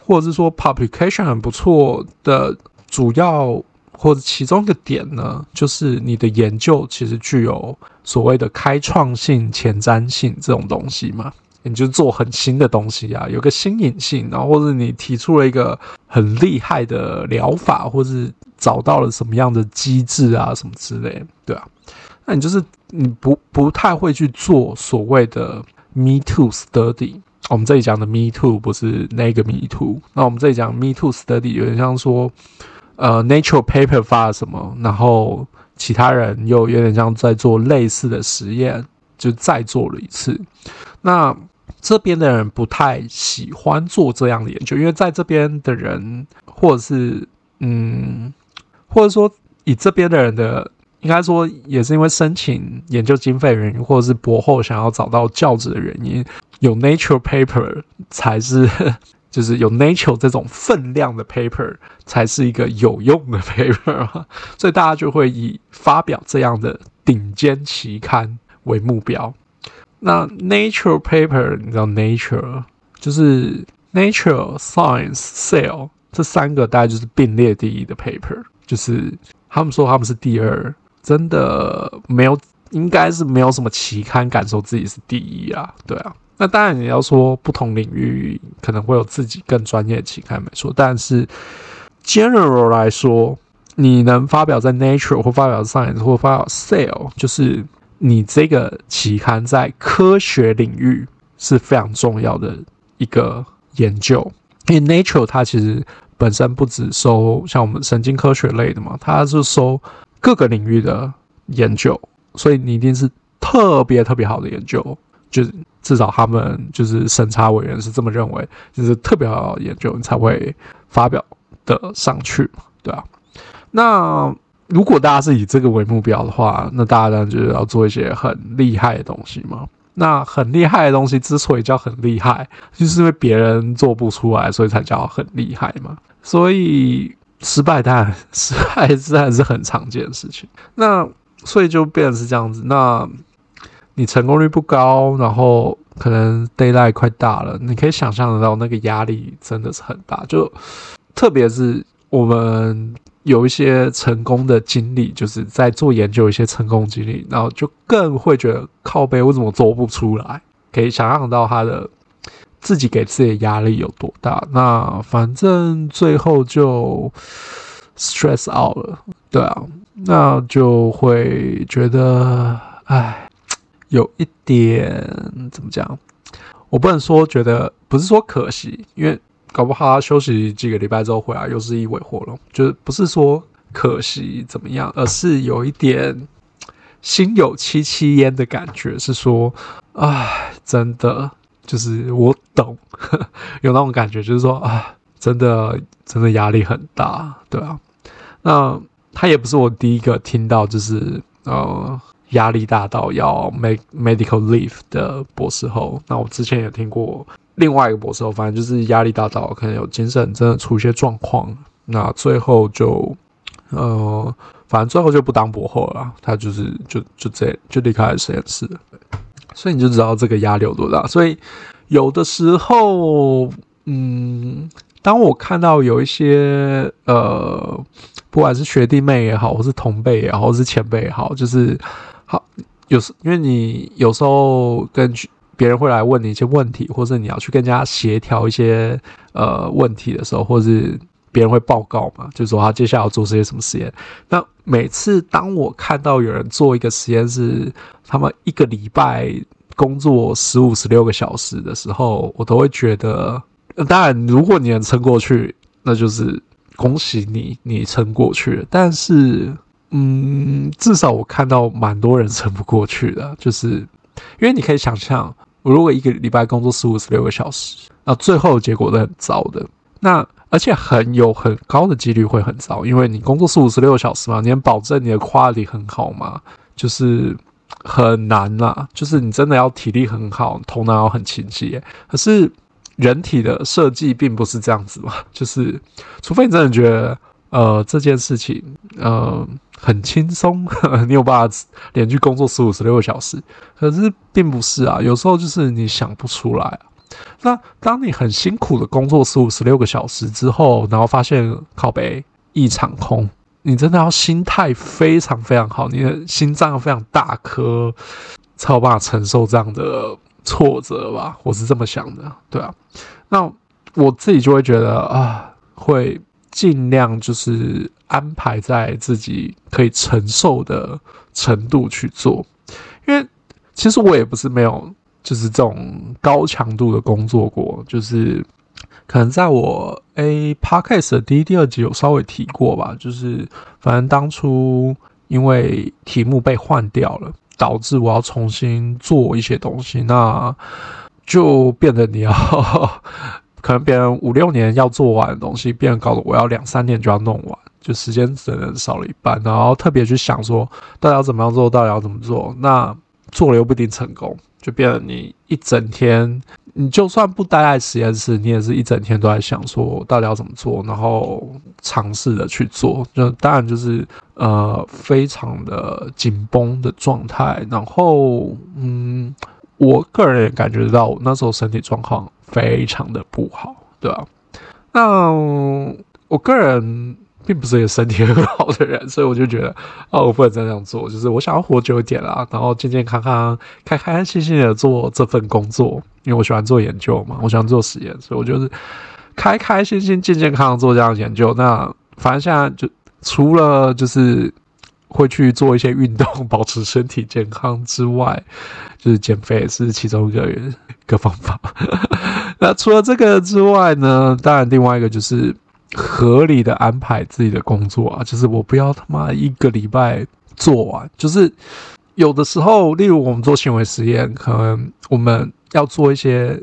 或者是说 publication 很不错的主要或者其中一个点呢，就是你的研究其实具有所谓的开创性、前瞻性这种东西嘛。你就做很新的东西啊，有个新颖性，然后或者你提出了一个很厉害的疗法，或是找到了什么样的机制啊，什么之类的，对啊。那你不太会去做所谓的 Me Too Study。我们这里讲的 Me Too 不是那个 Me Too， 那我们这里讲 Me Too Study 有点像说Nature Paper 发了什么，然后其他人又有点像在做类似的实验，就再做了一次。那这边的人不太喜欢做这样的研究，因为在这边的人，或者说以这边的人的，应该说也是因为申请研究经费的原因，或者是博后想要找到教职的原因，有 Nature Paper 才是，就是有 Nature 这种分量的 paper 才是一个有用的 paper， 所以大家就会以发表这样的顶尖期刊为目标。那 Nature Paper 你知道 Nature 就是 Nature Science Cell 这三个大概就是并列第一的 paper， 就是他们说他们是第二，真的没有，应该是没有什么期刊敢说自己是第一啊，对啊。那当然你要说不同领域可能会有自己更专业的期刊没错，但是 general 来说，你能发表在 Nature 或发表在 Science 或发表 Cell， 就是你这个期刊在科学领域是非常重要的一个研究。因为 Nature 它其实本身不只收像我们神经科学类的嘛，它是收各个领域的研究，所以你一定是特别特别好的研究，就是至少他们就是审查委员是这么认为，就是特别好的研究你才会发表的上去嘛，对啊。那如果大家是以这个为目标的话，那大家当然就是要做一些很厉害的东西嘛。那很厉害的东西之所以叫很厉害，就是因为别人做不出来，所以才叫很厉害嘛。所以失败当然是很常见的事情。那所以就变成是这样子。那你成功率不高，然后可能 deadline 快大了，你可以想象得到那个压力真的是很大。就特别是我们有一些成功的经历，就是在做研究一些成功经历，然后就更会觉得靠北为什么做不出来，可以想象到他的自己给自己的压力有多大。那反正最后就 stress out 了，对啊，那就会觉得有一点怎么讲，我不能说觉得，不是说可惜，因为搞不好他休息几个礼拜之后回来又是一尾活龙，就是不是说可惜怎么样，而是有一点心有戚戚焉的感觉，是说真的就是我懂有那种感觉，就是说真的压力很大，对啊。那他也不是我第一个听到就是压力大到要 medical leave 的博士后。那我之前也听过另外一个博士后，反正就是压力大到可能有精神真的出一些状况，那最后就反正最后就不当博后了，他就离开了实验室了。所以你就知道这个压力有多大。所以有的时候当我看到有一些不管是学弟妹也好，或是同辈也好，或是前辈也好，就是好因为你有时候跟别人会来问你一些问题，或是你要去跟人家协调一些问题的时候，或是别人会报告嘛，就是说他接下来要做些什么实验。那每次当我看到有人做一个实验是他们一个礼拜工作15、16个小时的时候，我都会觉得，当然如果你能撑过去，那就是恭喜你撑过去了。但是至少我看到蛮多人撑不过去的，就是因为你可以想象，我如果一个礼拜工作15、16个小时，那最后的结果都很糟的。那而且很高的几率会很糟，因为你工作15、16个小时嘛，你能保证你的 quality 很好吗？就是很难啦，就是你真的要体力很好，头脑要很清晰。可是人体的设计并不是这样子嘛，就是除非你真的觉得这件事情很轻松，你有办法连续工作15、16个小时，可是并不是啊，有时候就是你想不出来啊。 那当你很辛苦的工作15、16个小时之后，然后发现靠北一场空，你真的要心态非常非常好，你的心脏要非常大颗，才有办法承受这样的挫折吧，我是这么想的，对啊。那我自己就会觉得啊，会尽量就是安排在自己可以承受的程度去做，因为其实我也不是没有就是这种高强度的工作过，就是可能在我Podcast 的第1、第2集有稍微提过吧，就是反正当初因为题目被换掉了，导致我要重新做一些东西，那就变得你要可能别人5、6年要做完的东西，变得搞得我要2、3年就要弄完，就时间整整少了一半，然后特别去想说到底要怎么样做，到底要怎么做，那做了又不一定成功，就变得你一整天，你就算不待在实验室，你也是一整天都在想说到底要怎么做，然后尝试的去做，就当然就是非常的紧绷的状态，然后我个人也感觉到我那时候身体状况非常的不好，对吧？那我个人并不是一个身体很好的人，所以我就觉得我不能这样做，就是我想要活久一点啦，然后健健康康、开开心心的做这份工作，因为我喜欢做研究嘛，我喜欢做实验，所以我就是开开心心、健健康康做这样的研究。那反正现在就除了就是会去做一些运动，保持身体健康之外，就是减肥也是其中一个方法。那除了这个之外呢，当然另外一个就是合理的安排自己的工作啊，就是我不要他妈1个礼拜做完，就是有的时候，例如我们做行为实验，可能我们要做一些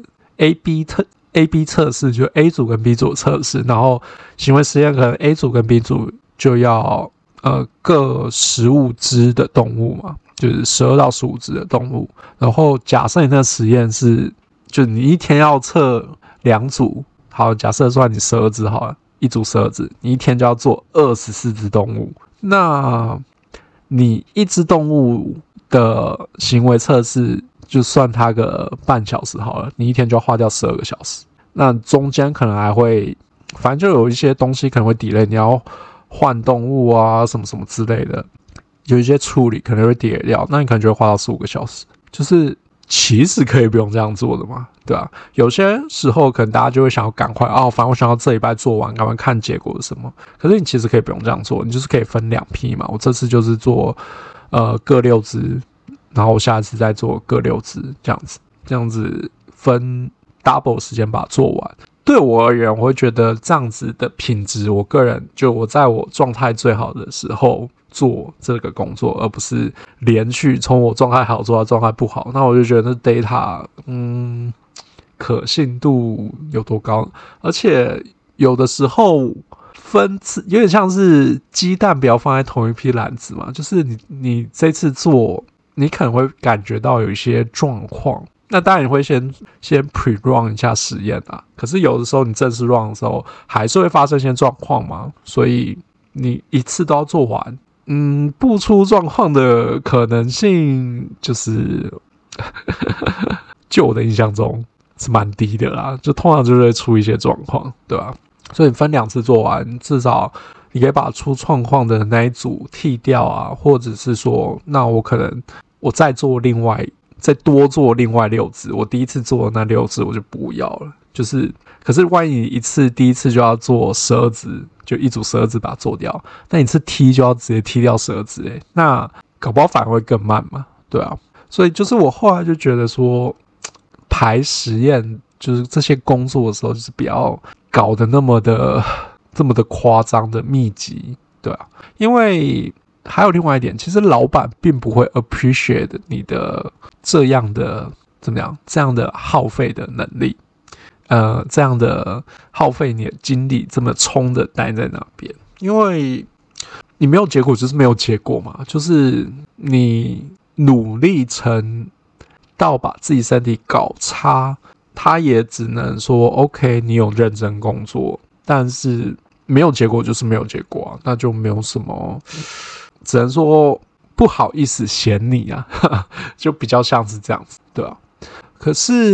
A/B 测试，就 A 组跟 B 组的测试，然后行为实验可能 A 组跟 B 组就要各15只的动物嘛，就是12到15只的动物，然后假设你那个实验是，就你一天要测2组，好，假设算你12只好了，一组12只，你一天就要做24只动物，那你一只动物的行为测试就算它个半小时好了，你一天就要花掉12个小时，那中间可能还会，反正就有一些东西可能会 delay， 你要换动物啊什么什么之类的，有一些处理可能会 delay 掉，那你可能就会花到15个小时，就是其实可以不用这样做的嘛，对吧？有些时候可能大家就会想要赶快反正我想要这礼拜做完，赶快看结果是什么。可是你其实可以不用这样做，你就是可以分2批嘛。我这次就是做各6只，然后我下一次再做各6只，这样子分 double 时间把它做完。对我而言，我会觉得这样子的品质，我个人就我在我状态最好的时候做这个工作，而不是连续从我状态好做到状态不好，那我就觉得那 data 可信度有多高，而且有的时候分次有点像是鸡蛋不要放在同一批篮子嘛，就是你这次做，你可能会感觉到有一些状况，那当然你会先 pre-run 一下实验啊，可是有的时候你正式 run 的时候还是会发生一些状况嘛，所以你一次都要做完，不出状况的可能性就是就我的印象中是蛮低的啦，就通常就会出一些状况，对吧？所以你分2次做完，至少你可以把出状况的那一组剔掉啊，或者是说，那我可能我再多做另外6只，我第一次做的那6只我就不要了，就是可是万一你第一次就要做12只，就一组12只把它做掉，那你踢就要直接踢掉12只，那搞不好反而会更慢嘛，对啊。所以就是我后来就觉得说，排实验就是这些工作的时候，就是不要搞得这么的夸张的密集，对啊。因为还有另外一点，其实老板并不会 appreciate 你的这样的耗费的能力，这样的耗费你的精力这么冲的待在那边，因为你没有结果就是没有结果嘛，就是你努力成到把自己身体搞差，他也只能说 OK 你有认真工作，但是没有结果就是没有结果啊，那就没有什么，只能说不好意思嫌你啊，就比较像是这样子，对啊。可是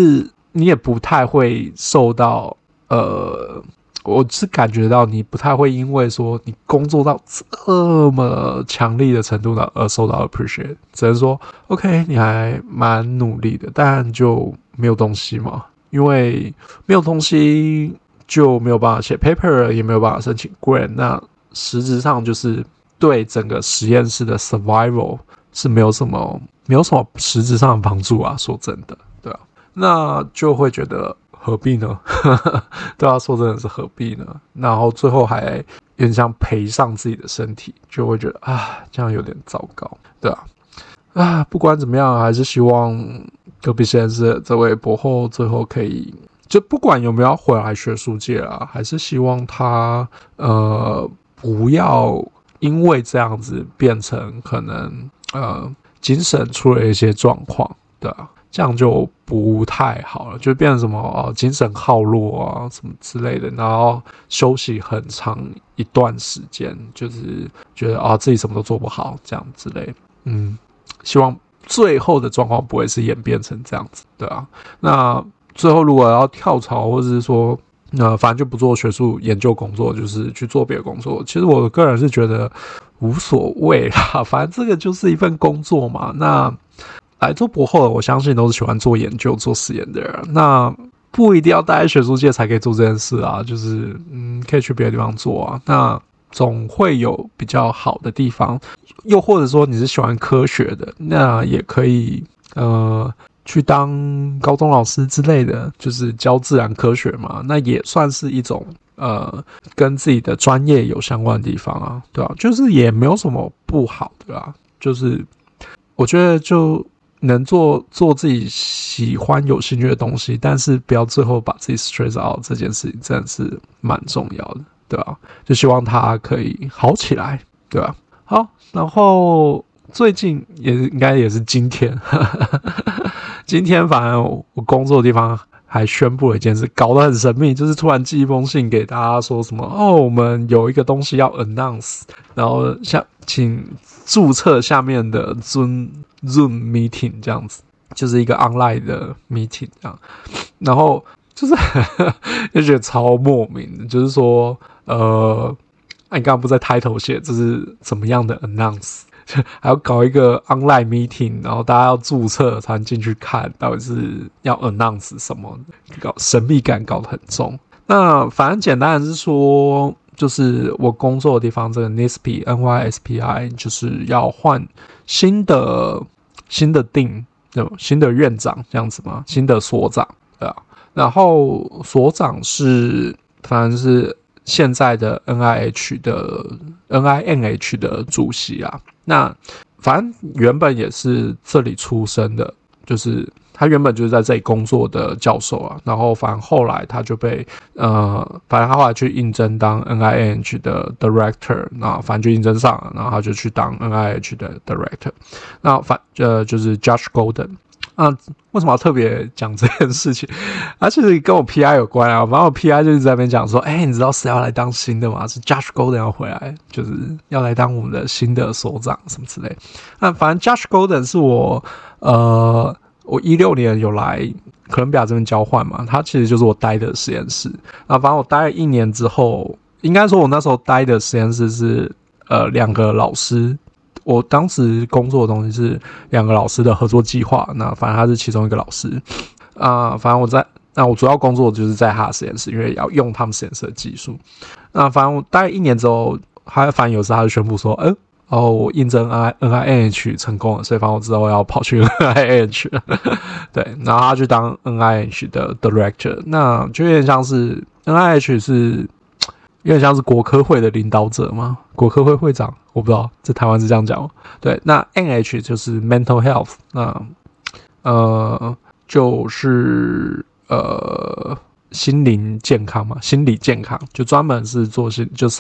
你也不太会受到我是感觉到你不太会因为说你工作到这么强力的程度而受到 appreciate， 只能说 OK 你还蛮努力的，但就没有东西嘛，因为没有东西就没有办法写 paper， 也没有办法申请 grant， 那实质上就是对整个实验室的 survival 是没有什么实质上的帮助啊，说真的，对啊，那就会觉得何必呢？对啊，说真的是何必呢？然后最后还有点像赔上自己的身体，就会觉得这样有点糟糕，对啊，不管怎么样，还是希望隔壁实验室的这位博后最后可以，就不管有没有回来学术界啊，还是希望他不要因为这样子变成可能精神出了一些状况，对啊。这样就不太好了，就变成什么精神耗弱啊什么之类的，然后休息很长一段时间，就是觉得自己什么都做不好这样之类的。希望最后的状况不会是演变成这样子，对啊。那最后如果要跳槽，或者是说反正就不做学术研究工作，就是去做别的工作，其实我个人是觉得无所谓啦，反正这个就是一份工作嘛。那来做博后的，我相信都是喜欢做研究、做实验的人。那不一定要待在学术界才可以做这件事啊，就是可以去别的地方做啊。那总会有比较好的地方，又或者说你是喜欢科学的，那也可以去当高中老师之类的，就是教自然科学嘛，那也算是一种跟自己的专业有相关的地方啊，对吧？就是也没有什么不好的啦，就是我觉得就能做自己喜欢有兴趣的东西，但是不要最后把自己 stress out， 这件事情真的是蛮重要的，对吧？就希望它可以好起来，对吧？好，然后最近应该也是今天今天反正我工作的地方还宣布了一件事，搞得很神秘，就是突然寄一封信给大家说什么我们有一个东西要 announce， 然后请注册下面的 Zoom meeting 这样子，就是一个 online 的 meeting 这样，然后就是就觉得超莫名的，就是说你刚刚不在 title 写这是怎么样的 announce， 还要搞一个 online meeting， 然后大家要注册才能进去看，到底是要 announce 什么，搞神秘感搞得很重。那反正简单的是说，就是我工作的地方这个 NYSPI 就是要换新的定，新的院长这样子嘛，新的所长，对啊。然后所长反正是现在的 NIH 的主席啊。那反正原本也是这里出生的，就是他原本就是在这里工作的教授啊，然后反正后来他就被反正他后来去应征当 NIH 的 director， 那反正就应征上了，然后他就去当 NIH 的 director， 那就是 Josh Golden。为什么要特别讲这件事情？其实跟我 PI 有关啊。反正我 PI 就是在那边讲说，你知道谁要来当新的吗？是 Josh Golden 要回来，就是要来当我们的新的所长什么之类。那反正 Josh Golden 是我16年有来哥伦比亚这边交换嘛，他其实就是我待的实验室。反正我待了1年之后，应该说我那时候待的实验室是2个老师。我当时工作的东西是2个老师的合作计划，那反正他是其中一个老师反正我主要工作就是在他的实验室，因为要用他们实验室的技术。那反正我待了1年之后，反正有时他就宣布说，我应征 NIH 成功了，所以反正我知道要跑去 NIH 了对，然后他去当 NIH 的 director， 那就有点像是 NIH 是有点像是国科会的领导者嘛，国科会会长，我不知道在台湾是这样讲吗？对，那 NH 就是 mental health， 那就是心灵健康嘛，心理健康，就专门是做就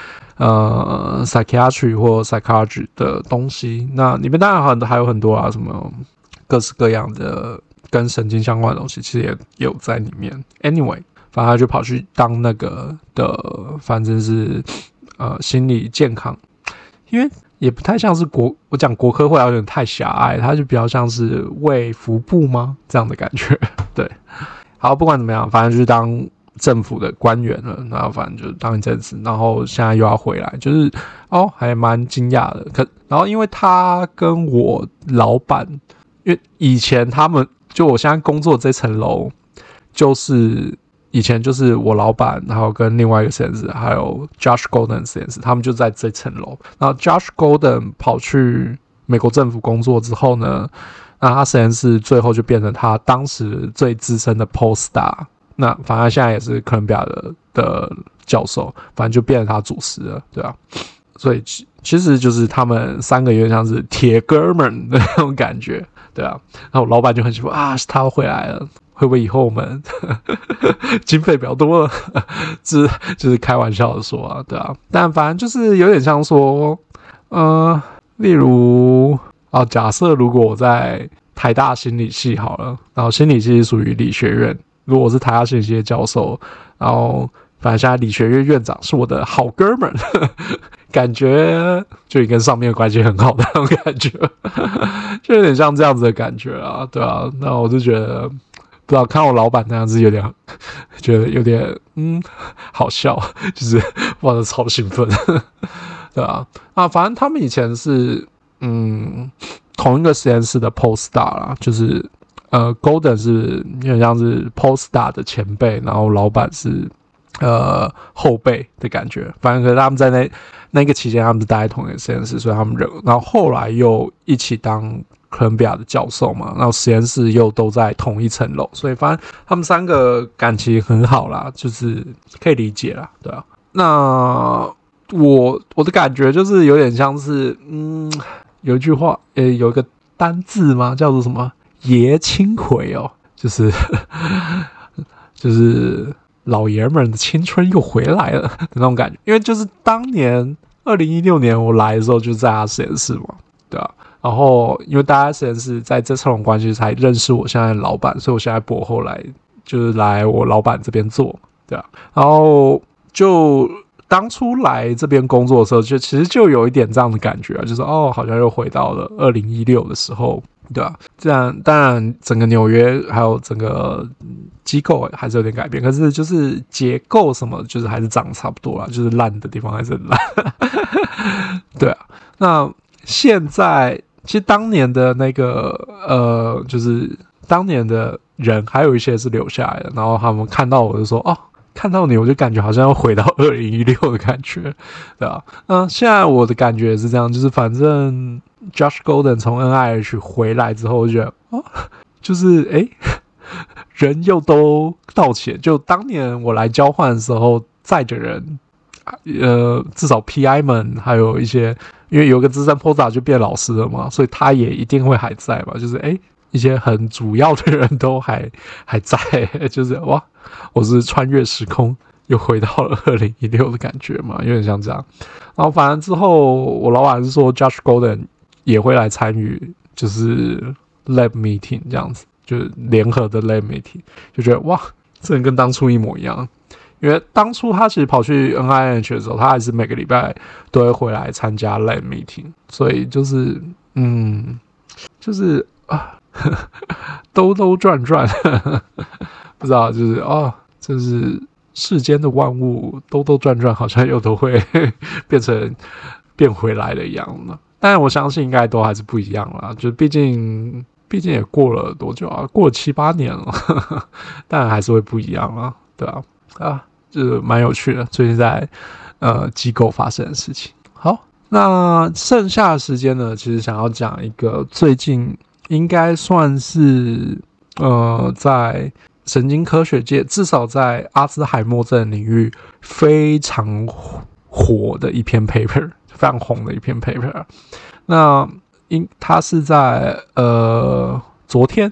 psychiatry 或 psychology 的东西。那里面当然还有很多什么各式各样的跟神经相关的东西，其实也有在里面。Anyway。反正他就跑去当那个的，反正是心理健康，因为也不太像是我讲国科会有点太狭隘，它就比较像是卫福部吗这样的感觉。对好，不管怎么样，反正就是当政府的官员了，然后反正就当一阵子，然后现在又要回来，就是还蛮惊讶的。然后因为他跟我老板，因为以前他们就我现在工作这层楼，就是以前就是我老板，然后跟另外一个实验室，还有 Josh Golden 实验室，他们就在这层楼。然后 Josh Golden 跑去美国政府工作之后呢，那他实验室最后就变成他当时最资深的 postdoc。那反正现在也是哥伦比亚的教授，反正就变成他主持了，对啊。所以其实就是他们3个有点像是铁哥们的那种感觉，对啊。然后老板就很喜欢啊，他回来了，会不会以后我们经费比较多了？就是开玩笑的说啊，对啊。但反正就是有点像说，例如假设如果我在台大心理系好了，然后心理系是属于理学院。如果我是台大心理系的教授，然后反正现在理学院院长是我的好哥们，感觉就跟上面的关系很好的那种感觉，就有点像这样子的感觉啊，对啊。那我就觉得，不知道看我老板那样子，觉得有点好笑，就是玩的超兴奋，对啊。反正他们以前是同一个实验室的 postdoc 啦，就是。Golden 是有点像是 postdoc 的前辈，然后老板是后辈的感觉。反正可是他们在那个期间，他们是待在同一个实验室，所以他们然后后来又一起当哥伦比亚的教授嘛，然后实验室又都在同一层楼，所以反正他们3个感情很好啦，就是可以理解啦，对啊。那我的感觉就是有点像是有一句话有一个单字吗？叫做什么？爷青回哦，就是老爷们的青春又回来了的那种感觉。因为就是当年2016年我来的时候，就在他实验室嘛，对啊。然后因为大家实验室在这层关系才认识我现在的老板，所以我现在博后来就是来我老板这边做，对啊。然后就当初来这边工作的时候，其实就有一点这样的感觉啊，就是好像又回到了2016的时候。对啊，这样当然整个纽约还有整个机构还是有点改变，可是就是结构什么就是还是长得差不多啦，就是烂的地方还是很烂。对啊，那现在其实当年的那个就是当年的人还有一些是留下来的，然后他们看到我就说看到你我就感觉好像要回到2016的感觉，对啊。现在我的感觉也是这样，就是反正Josh Golden 从 NIH 回来之后，我觉得就是人又都到齐了。就当年我来交换的时候载着人，至少 PI 们还有一些，因为有个资深 postdoc 就变老师了嘛，所以他也一定会还在嘛。就是一些很主要的人都还在，就是哇，我是穿越时空又回到了2016的感觉嘛，有点像这样。然后反正之后我老板是说 Josh Golden 也会来参与，就是 lab meeting 这样子，就是联合的 lab meeting， 就觉得哇，这跟当初一模一样。因为当初他其实跑去 NIH 的时候，他还是每个礼拜都会回来参加 lab meeting， 所以就是就是兜兜转转，不知道就是就是世间的万物兜兜转转，好像又都会变回来了一样了。但我相信应该都还是不一样啦，就毕竟也过了多久啊？过了7-8年了，但还是会不一样啦，对啊，就是蛮有趣的，最近在机构发生的事情。好，那剩下的时间呢，其实想要讲一个最近应该算是在神经科学界，至少在阿兹海默症领域非常火的一篇 paper， 非常红的一篇 paper。那它是在昨天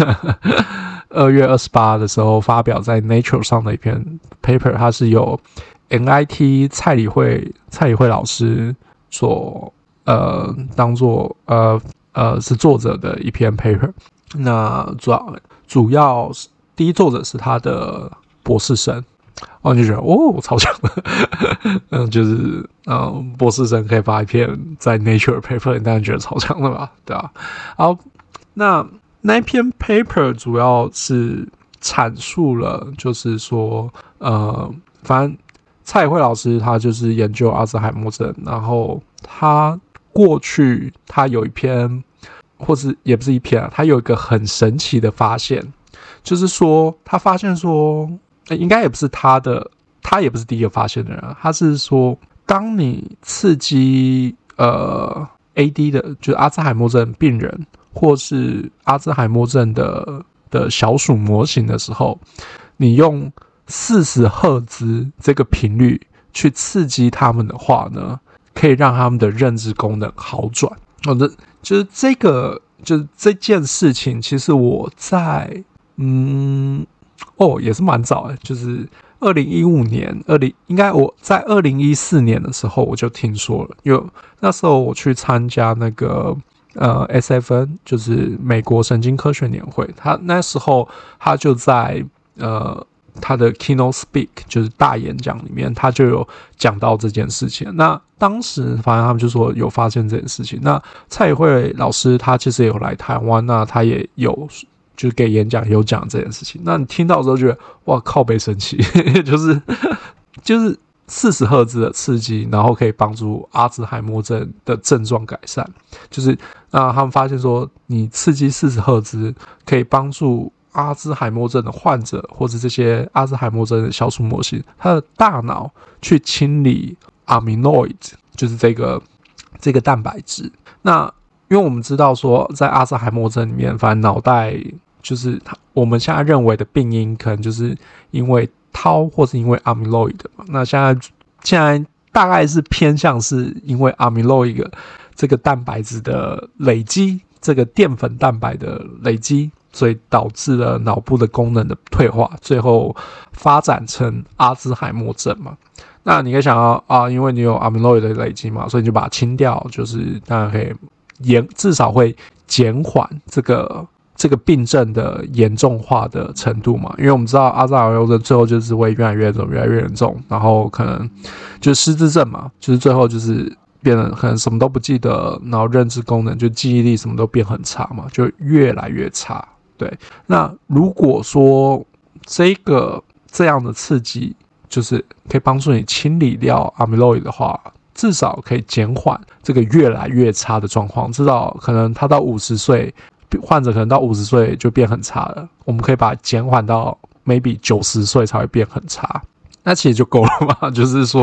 2月28的时候发表在 Nature 上的一篇 paper， 它是由 MIT 蔡理慧老师所当作是作者的一篇 paper。那主要第一作者是他的博士生，你就觉得超强的，就是博士生可以发一篇在 Nature paper， 你当然觉得超强的吧，对啊。好，那一篇 paper 主要是阐述了，就是说反正蔡慧老师他就是研究阿兹海默症，然后他过去他有一篇，或是也不是一篇他有一个很神奇的发现，就是说他发现说，应该也不是他也不是第一个发现的人，他是说，当你刺激AD 的，就是阿兹海默症病人，或是阿兹海默症的小鼠模型的时候，你用40赫兹这个频率去刺激他们的话呢，可以让他们的认知功能好转。就是这件事情，其实我在也是蛮早的，就是2015年应该我在2014年的时候我就听说了，因为那时候我去参加那个SFN， 就是美国神经科学年会，那时候他就在他的 keynote speak 就是大演讲里面，他就有讲到这件事情。那当时反正他们就说有发现这件事情。那蔡宇慧老师他其实也有来台湾，那他也有就是给演讲有讲这件事情。那你听到之后觉得哇靠北神奇，就是40赫兹的刺激，然后可以帮助阿兹海默症的症状改善。就是他们发现说，你刺激40赫兹可以帮助阿兹海默症的患者，或者这些阿兹海默症的小鼠模型，他的大脑去清理 amyloid， 就是这个蛋白质。那因为我们知道说，在阿兹海默症里面，反正脑袋就是我们现在认为的病因，可能就是因为tau或是因为 amyloid 嘛。那现在大概是偏向是因为 amyloid 这个蛋白质的累积，这个淀粉蛋白的累积，所以导致了脑部的功能的退化，最后发展成阿兹海默症嘛。那你可以想到因为你有 amyloid 的累积嘛，所以你就把它清掉，就是当然可以至少会减缓这个病症的严重化的程度嘛。因为我们知道阿兹海默症最后就是会越来越严重，然后可能就是失智症嘛，就是最后就是变得可能什么都不记得，然后认知功能就记忆力什么都变很差嘛，就越来越差。对，那如果说这样的刺激就是可以帮助你清理掉 amyloid 的话，至少可以减缓这个越来越差的状况。至少可能他到50岁，患者可能到50岁就变很差了，我们可以把它减缓到 maybe 90岁才会变很差，那其实就够了嘛。就是说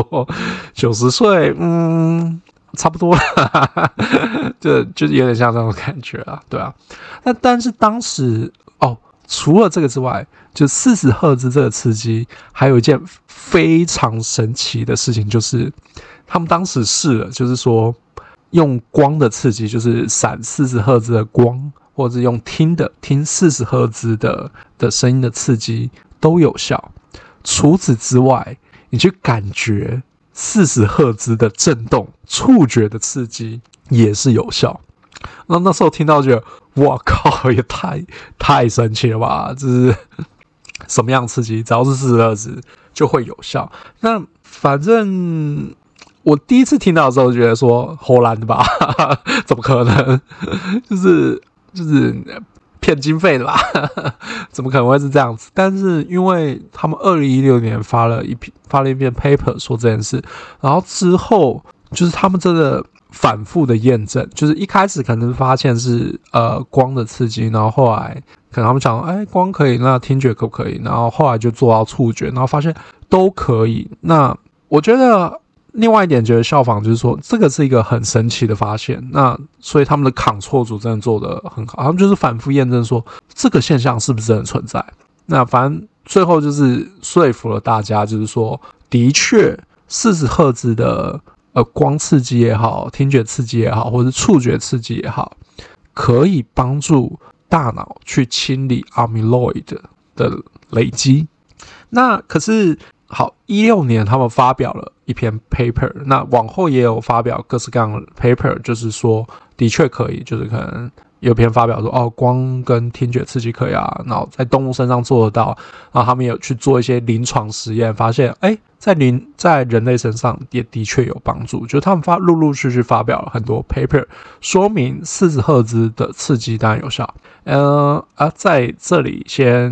90岁差不多了就是有点像这种感觉啊，对啊。那但是当时除了这个之外，就40赫兹这个刺激，还有一件非常神奇的事情，就是他们当时试了，就是说用光的刺激，就是闪40赫兹的光，或者用听40赫兹的声音的刺激都有效。除此之外，你去感觉40赫兹的震动，触觉的刺激也是有效。那时候听到觉得，哇靠，也太神奇了吧！这是什么样刺激？只要是40赫兹就会有效。那反正我第一次听到的时候，觉得说胡乱的吧，怎么可能？就是骗经费的吧？怎么可能会是这样子？但是因为他们2016年发了一篇 paper 说这件事，然后之后就是他们真的反复的验证，就是一开始可能发现是光的刺激，然后后来可能他们想光可以，那听觉可不可以？然后后来就做到触觉，然后发现都可以。那我觉得另外一点觉得效仿就是说，这个是一个很神奇的发现。那所以他们的control组真的做得很好，他们就是反复验证说这个现象是不是真的存在。那反正最后就是说服了大家，就是说的确40赫兹的光刺激也好，听觉刺激也好，或是触觉刺激也好，可以帮助大脑去清理 amyloid 的累积。那可是好，16年他们发表了一篇 paper， 那往后也有发表各式各样的 paper， 就是说的确可以，就是可能有篇发表说光跟听觉刺激可以啊，然后在动物身上做得到，然后他们有去做一些临床实验，发现在人类身上也的确有帮助，就是他们陆续发表了很多 paper， 说明40赫兹的刺激当然有效。在这里先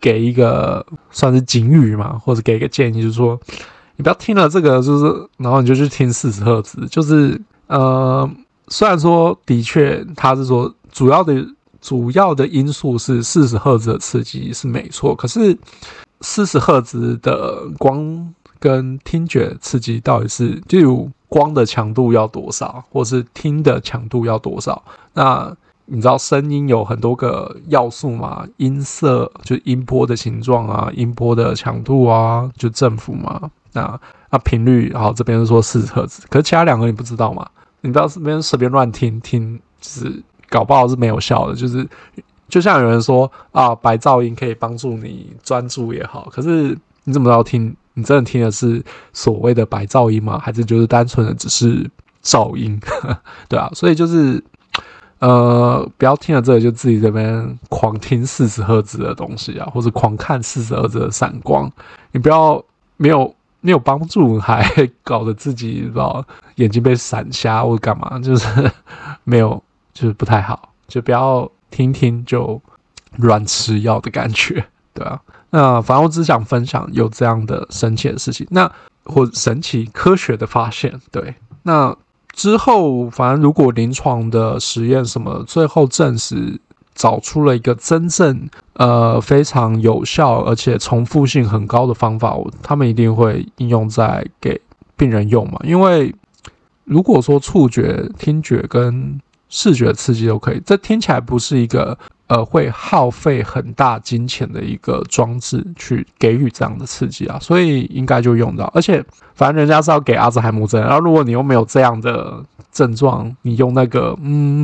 给一个算是警语嘛，或者给一个建议，就是说你不要听了这个，就是然后你就去听40赫兹，就是虽然说的确他是说主要的因素是40赫兹的刺激是没错，可是40赫兹的光跟听觉刺激到底是，例如光的强度要多少，或是听的强度要多少？那你知道声音有很多个要素嘛？音色就音波的形状啊，音波的强度啊，就振幅嘛。那频率，好，这边是说40赫兹，可是其他两个你不知道嘛？你不要这边随便乱听，就是搞不好是没有效的。就是就像有人说啊，白噪音可以帮助你专注也好，可是你怎么知道你真的听的是所谓的白噪音吗？还是就是单纯的只是噪音？对啊，所以就是不要听了这个就自己这边狂听40赫兹的东西啊，或者狂看40赫兹的闪光，你不要没有帮助，还搞得自己不知道眼睛被闪瞎或干嘛，就是没有，就是不太好，就不要听就乱吃药的感觉，对啊。那反正我只想分享有这样的神奇的事情，那或神奇科学的发现，对。那之后，反正如果临床的实验什么，最后证实找出了一个真正非常有效而且重复性很高的方法，他们一定会应用在给病人用嘛。因为如果说触觉、听觉跟视觉刺激都可以，这听起来不是一个会耗费很大金钱的一个装置去给予这样的刺激啊，所以应该就用到。而且反正人家是要给阿兹海默症，然后如果你又没有这样的症状，你用那个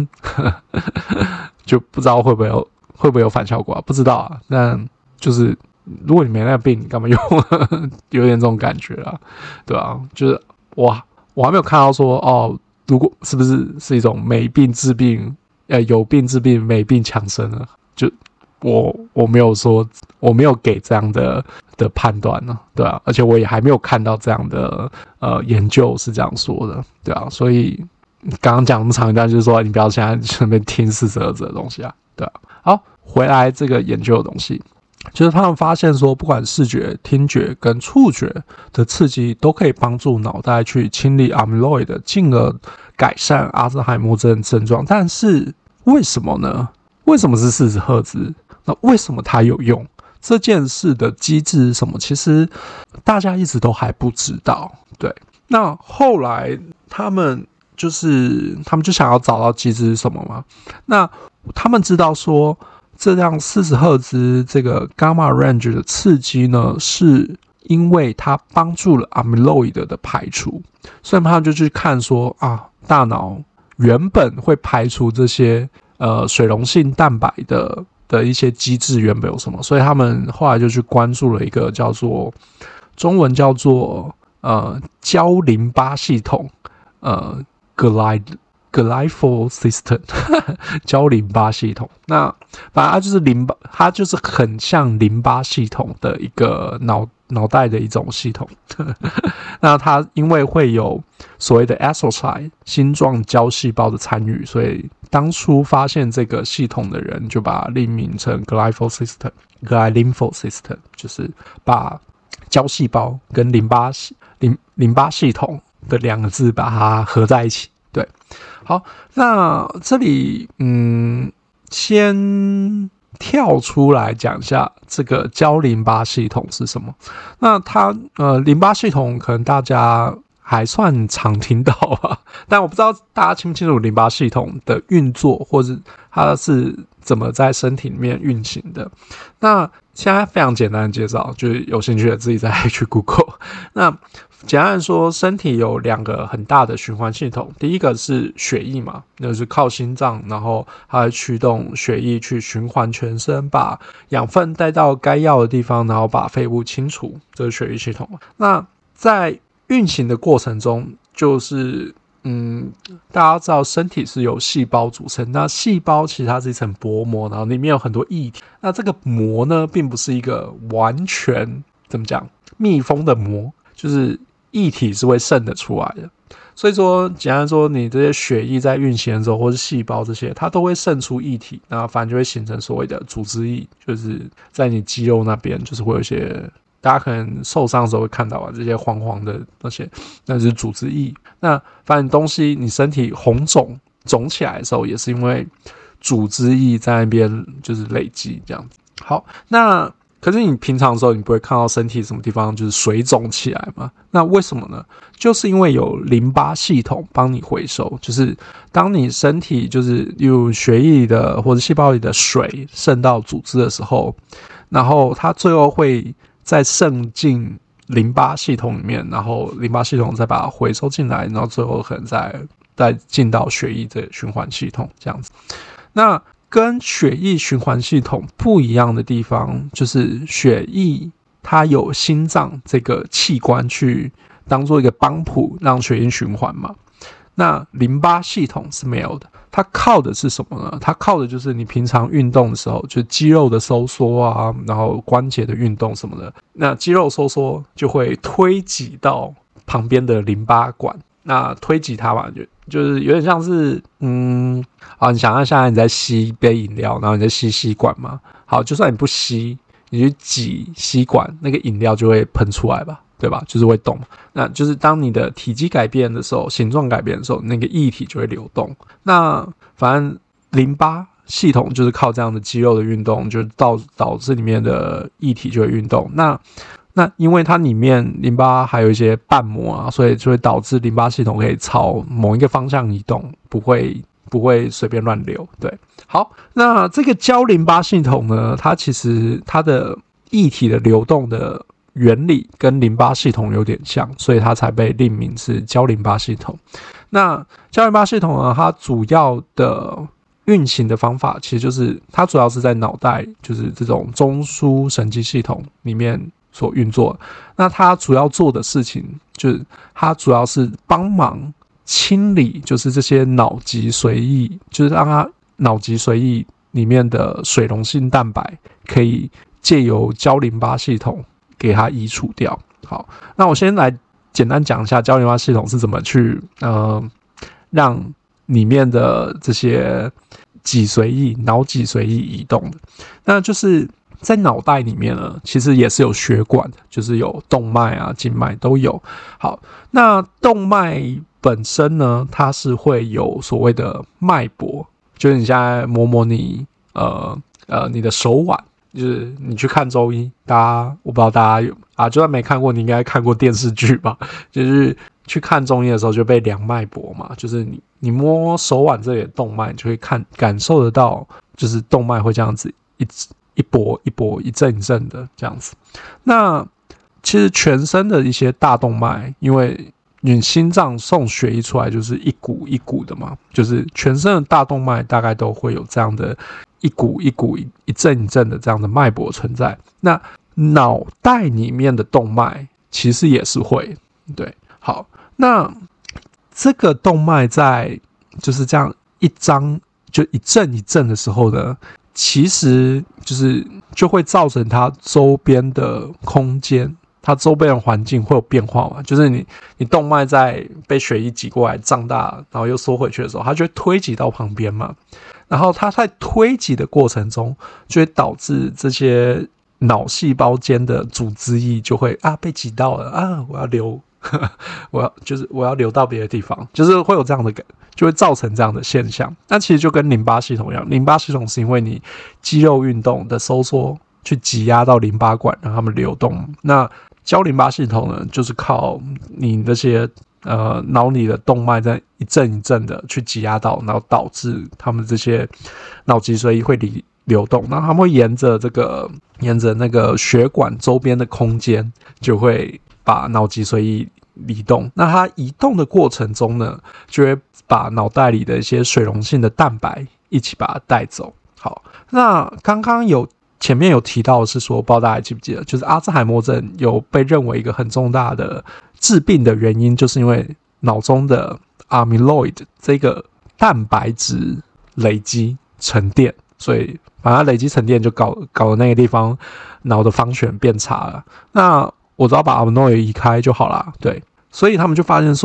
就不知道会不会有反效果啊？不知道啊。但就是如果你没那个病，你干嘛用？有点这种感觉啊，对啊，就是我还没有看到说哦，如果是不是一种没病治病，有病治病，没病强身呢？就我没有说，我没有给这样的判断呢，对啊，而且我也还没有看到这样的研究是这样说的，对啊，所以刚刚讲那么长一段，就是说你不要现在顺便听40赫兹的东西啊，对啊。好，回来这个研究的东西，就是他们发现说，不管视觉、听觉跟触觉的刺激，都可以帮助脑袋去清理 amyloid， 进而改善阿兹海默症症状。但是为什么呢？为什么是40赫兹？那为什么它有用？这件事的机制是什么？其实大家一直都还不知道。对，那后来他们就想要找到机制是什么嘛？那他们知道说，这样40赫兹这个 gamma range 的刺激呢，是因为它帮助了 amyloid 的排除，所以他们就去看说啊，大脑原本会排除这些水溶性蛋白的一些机制原本有什么，所以他们后来就去关注了一个叫做中文叫做胶淋巴系统Glyphosate system 胶淋巴系统。那反正它就是很像淋巴系统的一个脑袋的一种系统。那它因为会有所谓的 astrocyte 星状胶细胞的参与，所以当初发现这个系统的人就把它命名成 Glyphosate system， 就是把胶细胞跟淋巴系统的两个字把它合在一起。对，好，那这里先跳出来讲一下这个胶淋巴系统是什么。那它淋巴系统可能大家还算常听到吧，但我不知道大家清不清楚淋巴系统的运作，或者它是怎么在身体里面运行的。那现在非常简单的介绍，就是有兴趣的自己再去 Google。那简单的说，身体有两个很大的循环系统，第一个是血液嘛，那就是靠心脏，然后它会驱动血液去循环全身，把养分带到该要的地方，然后把废物清除，这是血液系统。那在运行的过程中，就是大家知道身体是由细胞组成，那细胞其实它是一层薄膜，然后里面有很多液体。那这个膜呢，并不是一个完全怎么讲密封的膜，就是液体是会渗得出来的。 所以说简单说，你这些血液在运行的时候，或是细胞这些，它都会渗出液体，那反正就会形成所谓的组织液，就是在你肌肉那边，就是会有一些大家可能受伤的时候会看到啊，这些黄黄的那些，那是组织液。那反正东西你身体红肿起来的时候，也是因为组织液在那边就是累积这样子。好，那可是你平常的时候，你不会看到身体什么地方就是水肿起来嘛？那为什么呢？就是因为有淋巴系统帮你回收，就是当你身体就是有血液里的或者细胞里的水渗到组织的时候，然后它最后会再渗进淋巴系统里面，然后淋巴系统再把它回收进来，然后最后可能再进到血液的循环系统这样子。那跟血液循环系统不一样的地方，就是血液它有心脏这个器官去当做一个帮浦，让血液循环嘛。那淋巴系统是没有的，它靠的是什么呢？它靠的就是你平常运动的时候，就肌肉的收缩啊，然后关节的运动什么的。那肌肉收缩就会推挤到旁边的淋巴管，那推挤它嘛，就是有点像是你想象现在你在吸一杯饮料，然后你在吸吸管嘛。好，就算你不吸，你去挤吸管，那个饮料就会喷出来吧，对吧？就是会动。那就是当你的体积改变的时候，形状改变的时候，那个液体就会流动。那反正淋巴系统就是靠这样的肌肉的运动，就导致里面的液体就会运动。那因为它里面淋巴还有一些瓣膜啊，所以就会导致淋巴系统可以朝某一个方向移动，不会随便乱流。对，好，那这个胶淋巴系统呢，它其实它的液体的流动的原理跟淋巴系统有点像，所以它才被命名是胶淋巴系统。那胶淋巴系统呢，它主要的运行的方法其实就是它主要是在脑袋，就是这种中枢神经系统里面所运作。那它主要做的事情就是它主要是帮忙清理，就是这些脑脊髓液，就是让它脑脊髓液里面的水溶性蛋白可以借由胶淋巴系统给它移除掉。好，那我先来简单讲一下胶淋巴系统是怎么去让里面的这些脊髓液、脑脊髓液移动的。那就是在脑袋里面呢，其实也是有血管的，就是有动脉啊、静脉都有。好，那动脉本身呢，它是会有所谓的脉搏，就是你现在摸你你的手腕，就是你去看中医，我不知道大家有就算没看过，你应该看过电视剧吧？就是去看中医的时候就被量脉搏嘛，就是你摸手腕这里的动脉，你就会感受得到，就是动脉会这样子一波一波、一阵一阵的这样子。那其实全身的一些大动脉，因为你心脏送血液出来就是一股一股的嘛，就是全身的大动脉大概都会有这样的一股一股、一阵一阵的这样的脉搏存在。那脑袋里面的动脉其实也是会，对，好，那这个动脉在就是这样一张就一阵一阵的时候呢，其实就会造成它周边的空间，它周边的环境会有变化嘛，就是你动脉在被血液挤过来胀大，然后又缩回去的时候，它就会推挤到旁边嘛，然后它在推挤的过程中，就会导致这些脑细胞间的组织液就会被挤到了我要流我要流到别的地方，就是会有这样的就会造成这样的现象。那其实就跟淋巴系统一样，淋巴系统是因为你肌肉运动的收缩去挤压到淋巴管让它们流动，那胶淋巴系统呢，就是靠你这些脑里的动脉在一阵一阵的去挤压到，然后导致他们这些脑脊髓液会流动，那他们会沿着那个血管周边的空间，就会把脑脊髓液移动。那它移动的过程中呢，就会把脑袋里的一些水溶性的蛋白一起把它带走。好，那刚刚前面有提到的是说，不知道大家还记不记得，就是阿兹海默症有被认为一个很重大的致病的原因，就是因为脑中的 amyloid 这个蛋白质累积沉淀，所以把它累积沉淀就搞得那个地方脑的方旋变差了。那我只要把 amyloid 移开就好啦，对，所以他们就发现说，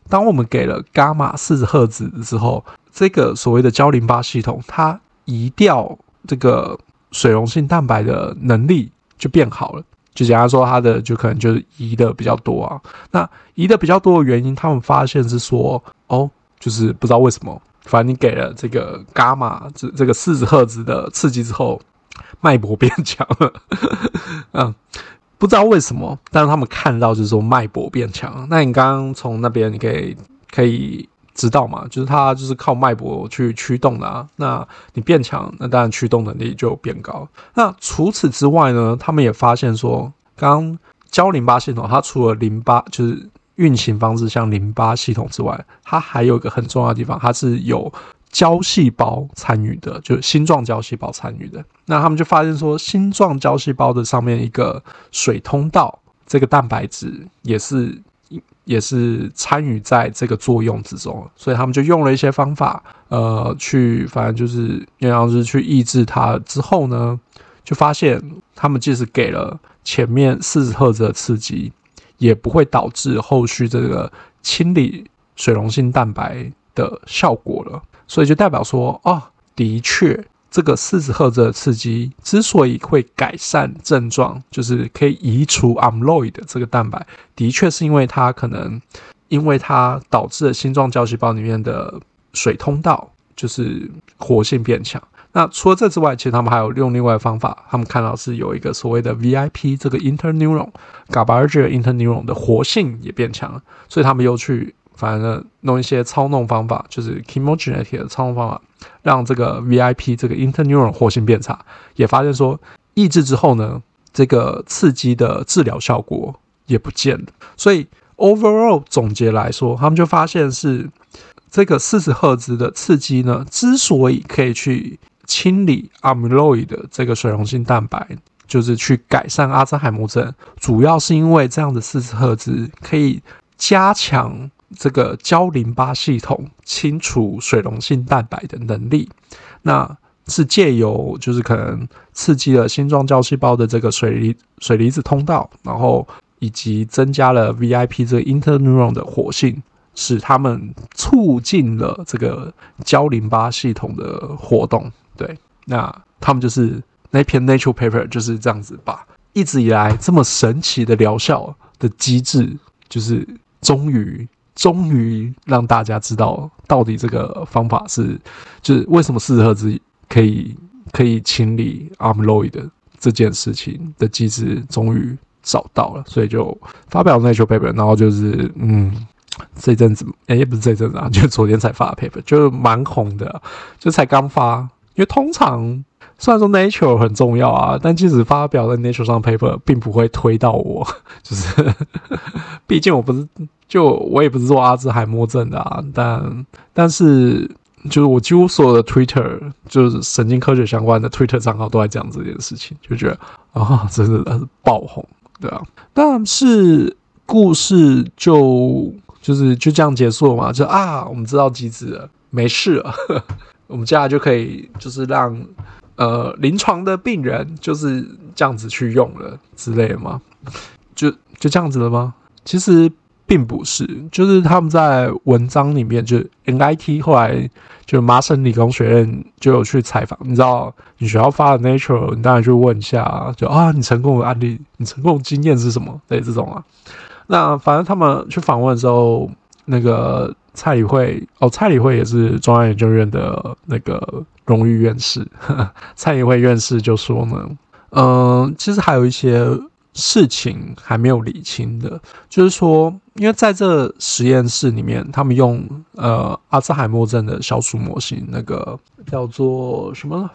当我们给了伽马40赫兹之后，这个所谓的胶淋巴系统，它移掉这个水溶性蛋白的能力就变好了。就简单说，它的就可能就是移的比较多啊。那移的比较多的原因，他们发现是说，就是不知道为什么，反正你给了这个伽马这个40赫兹的刺激之后，脉搏变强了。不知道为什么，但是他们看到就是说脉搏变强。那你刚刚从那边你可以知道嘛，就是它就是靠脉搏去驱动的啊。那你变强，那当然驱动能力就变高。那除此之外呢，他们也发现说，刚刚胶淋巴系统它除了淋巴就是运行方式像淋巴系统之外，它还有一个很重要的地方，它是有胶细胞参与的，就是星状胶细胞参与的。那他们就发现说，星状胶细胞的上面一个水通道，这个蛋白质也是参与在这个作用之中，所以他们就用了一些方法，反正就是像是去抑制它之后呢，就发现他们即使给了前面40赫兹的刺激，也不会导致后续这个清理水溶性蛋白的效果了。所以就代表说，的确，这个40赫兹的刺激之所以会改善症状，就是可以移除 amyloid 的这个蛋白，的确是因为它导致了星状胶细胞里面的水通道就是活性变强。那除了这之外，其实他们还有用另外的方法，他们看到是有一个所谓的 VIP 这个 interneuron GABAergic interneuron 的活性也变强，所以他们又去反正弄一些操弄方法，就是 chemogenetic 的操弄方法，让这个 VIP 这个 interneuron 活性变差，也发现说抑制之后呢，这个刺激的治疗效果也不见了。所以 overall 总结来说，他们就发现是这个40赫兹的刺激呢，之所以可以去清理 amyloid 的这个水溶性蛋白，就是去改善阿兹海默症，主要是因为这样的40赫兹可以加强这个胶淋巴系统清除水溶性蛋白的能力。那是借由就是可能刺激了星状胶细胞的这个水离子通道，然后以及增加了 VIP 这个 interneuron 的活性，使他们促进了这个胶淋巴系统的活动。对，那他们就是那篇 Nature paper 就是这样子把一直以来这么神奇的疗效的机制，就是终于让大家知道到底这个方法就是为什么40赫兹可以清理 amyloid 的这件事情的机制终于找到了，所以就发表 Nature paper， 然后就是这阵子也不是这阵子啊，就昨天才发的 paper， 就蛮红的，就才刚发。因为通常虽然说 Nature 很重要啊，但即使发表在 Nature 上 paper 并不会推到我，就是毕竟我也不是做阿兹海默症的啊，但是就是我几乎所有的 Twitter 就是神经科学相关的 Twitter 账号都在讲这件事情，就觉得真的是爆红，对啊。但是故事就这样结束了嘛，就我们知道机制了，没事了，我们接下来就可以就是让临床的病人就是这样子去用了之类的吗？就这样子了吗？其实并不是，就是他们在文章里面，就 MIT 后来就麻省理工学院就有去采访，你知道你学校发的 Nature， 你当然就问一下，就你成功的案例，你成功的经验是什么？对，这种啊。那反正他们去访问的时候，那个蔡理慧也是中央研究院的那个荣誉院士，蔡理慧院士就说呢，其实还有一些事情还没有理清的，就是说，因为在这实验室里面，他们用阿兹海默症的小鼠模型，那个叫做什么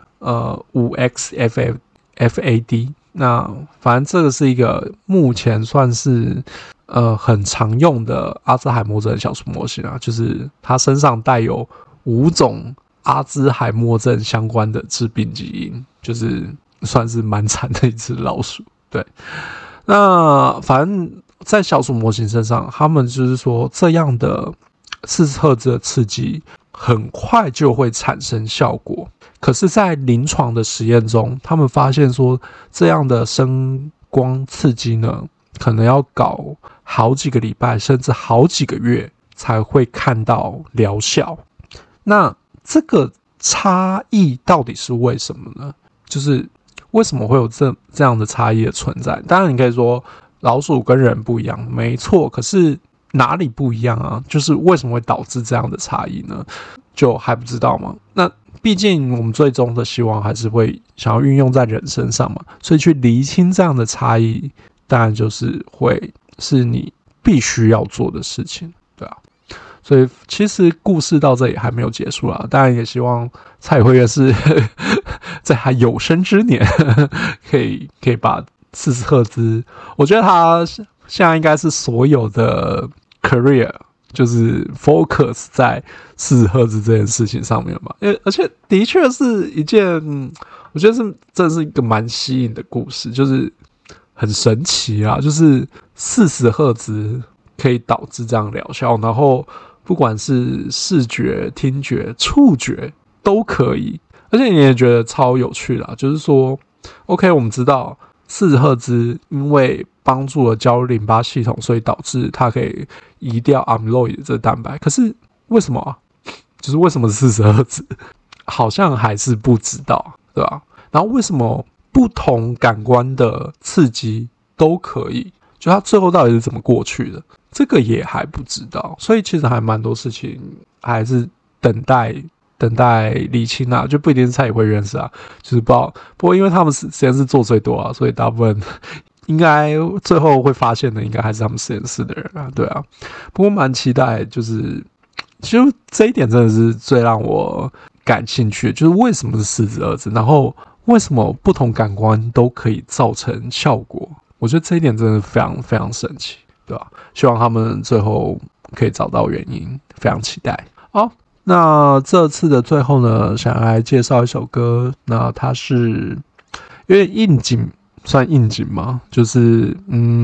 5XFAD， 那反正这个是一个目前算是很常用的阿兹海默症小鼠模型啊，就是它身上带有5种阿兹海默症相关的致病基因，就是算是蛮惨的一只老鼠。对，那反正在小鼠模型身上，他们就是说这样的40赫兹的刺激很快就会产生效果，可是在临床的实验中，他们发现说这样的声光刺激呢，可能要搞好几个礼拜甚至好几个月才会看到疗效。那这个差异到底是为什么呢？就是为什么会有这样的差异的存在？当然你可以说老鼠跟人不一样，没错，可是哪里不一样啊？就是为什么会导致这样的差异呢？就还不知道吗？那毕竟我们最终的希望还是会想要运用在人身上嘛，所以去厘清这样的差异，当然就是会是你必须要做的事情，对啊。所以其实故事到这里还没有结束啦，当然也希望蔡宇慧院士在他有生之年可以把40赫兹，我觉得他现在应该是所有的 career 就是 focus 在40赫兹这件事情上面吧，而且的确是一件我觉得真的是一个蛮吸引的故事，就是很神奇啊，就是40赫兹可以导致这样疗效，然后不管是视觉、听觉、触觉都可以，而且你也觉得超有趣啦，就是说 OK 我们知道40赫兹因为帮助了焦虑淋巴系统，所以导致它可以移掉 amyloid 这蛋白，可是为什么啊？就是为什么是40赫兹好像还是不知道，对吧？然后为什么不同感官的刺激都可以，就它最后到底是怎么过去的，这个也还不知道，所以其实还蛮多事情还是等待厘清啊，就不一定是蔡宇慧院士啊，就是不知道。不过因为他们实验室做最多啊，所以大部分应该最后会发现的应该还是他们实验室的人啊，对啊。不过蛮期待，就是其实这一点真的是最让我感兴趣的，就是为什么是40赫兹，然后为什么不同感官都可以造成效果，我觉得这一点真的非常非常神奇，对吧？希望他们最后可以找到原因，非常期待。好，那这次的最后呢，想来介绍一首歌，那它是有点应景，算应景吗？就是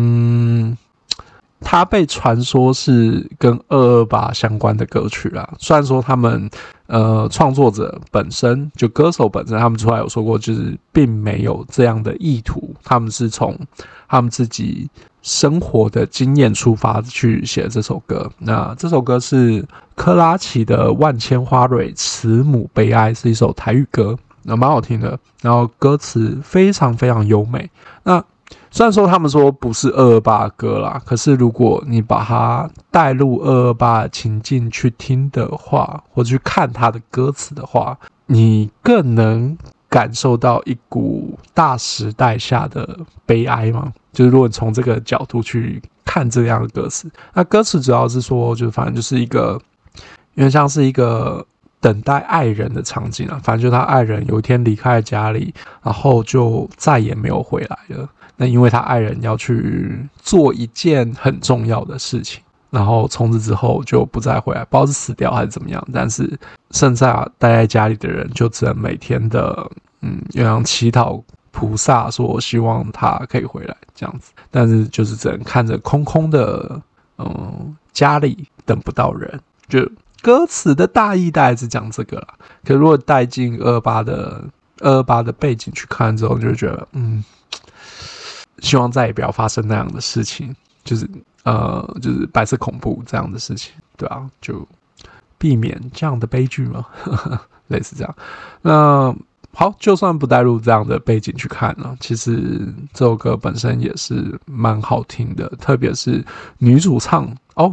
它被传说是跟228相关的歌曲啦。虽然说他们创作者本身就歌手本身，他们出来有说过，就是并没有这样的意图，他们是从他们自己生活的经验出发去写这首歌。那这首歌是珂拉琪的《万千花蕊慈母悲哀》，是一首台语歌，那蛮好听的，然后歌词非常非常优美。那虽然说他们说不是228的歌啦，可是如果你把它带入228的情境去听的话，或者去看它的歌词的话，你更能感受到一股大时代下的悲哀嘛。就是如果你从这个角度去看这样的歌词，那歌词主要是说，就反正就是一个有点像是一个等待爱人的场景啊，反正就他爱人有一天离开了家里，然后就再也没有回来了。那因为他爱人要去做一件很重要的事情，然后从此之后就不再回来，不知道是死掉还是怎么样，但是剩下待在家里的人就只能每天的有样祈祷菩萨说希望他可以回来这样子，但是就是只能看着空空的家里等不到人。就歌词的大意大概是讲这个啦，可如果带进228的背景去看之后，你就觉得希望再也不要发生那样的事情，就是白色恐怖这样的事情，对啊，就避免这样的悲剧嘛，类似这样。那好，就算不带入这样的背景去看呢，其实这首歌本身也是蛮好听的，特别是女主唱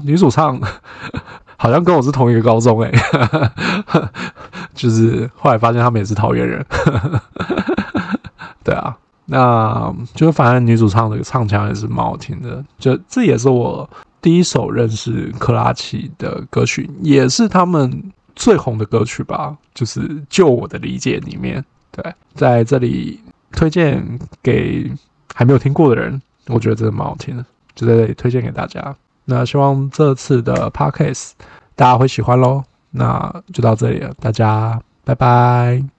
好像跟我是同一个高中就是后来发现他们也是桃园人，对啊。那就反正女主唱的唱腔也是蛮好听的，就这也是我第一首认识珂拉琪的歌曲，也是他们最红的歌曲吧，就是就我的理解里面，对，在这里推荐给还没有听过的人，我觉得真的蛮好听的，就在这里推荐给大家。那希望这次的 podcast 大家会喜欢咯，那就到这里了，大家拜拜。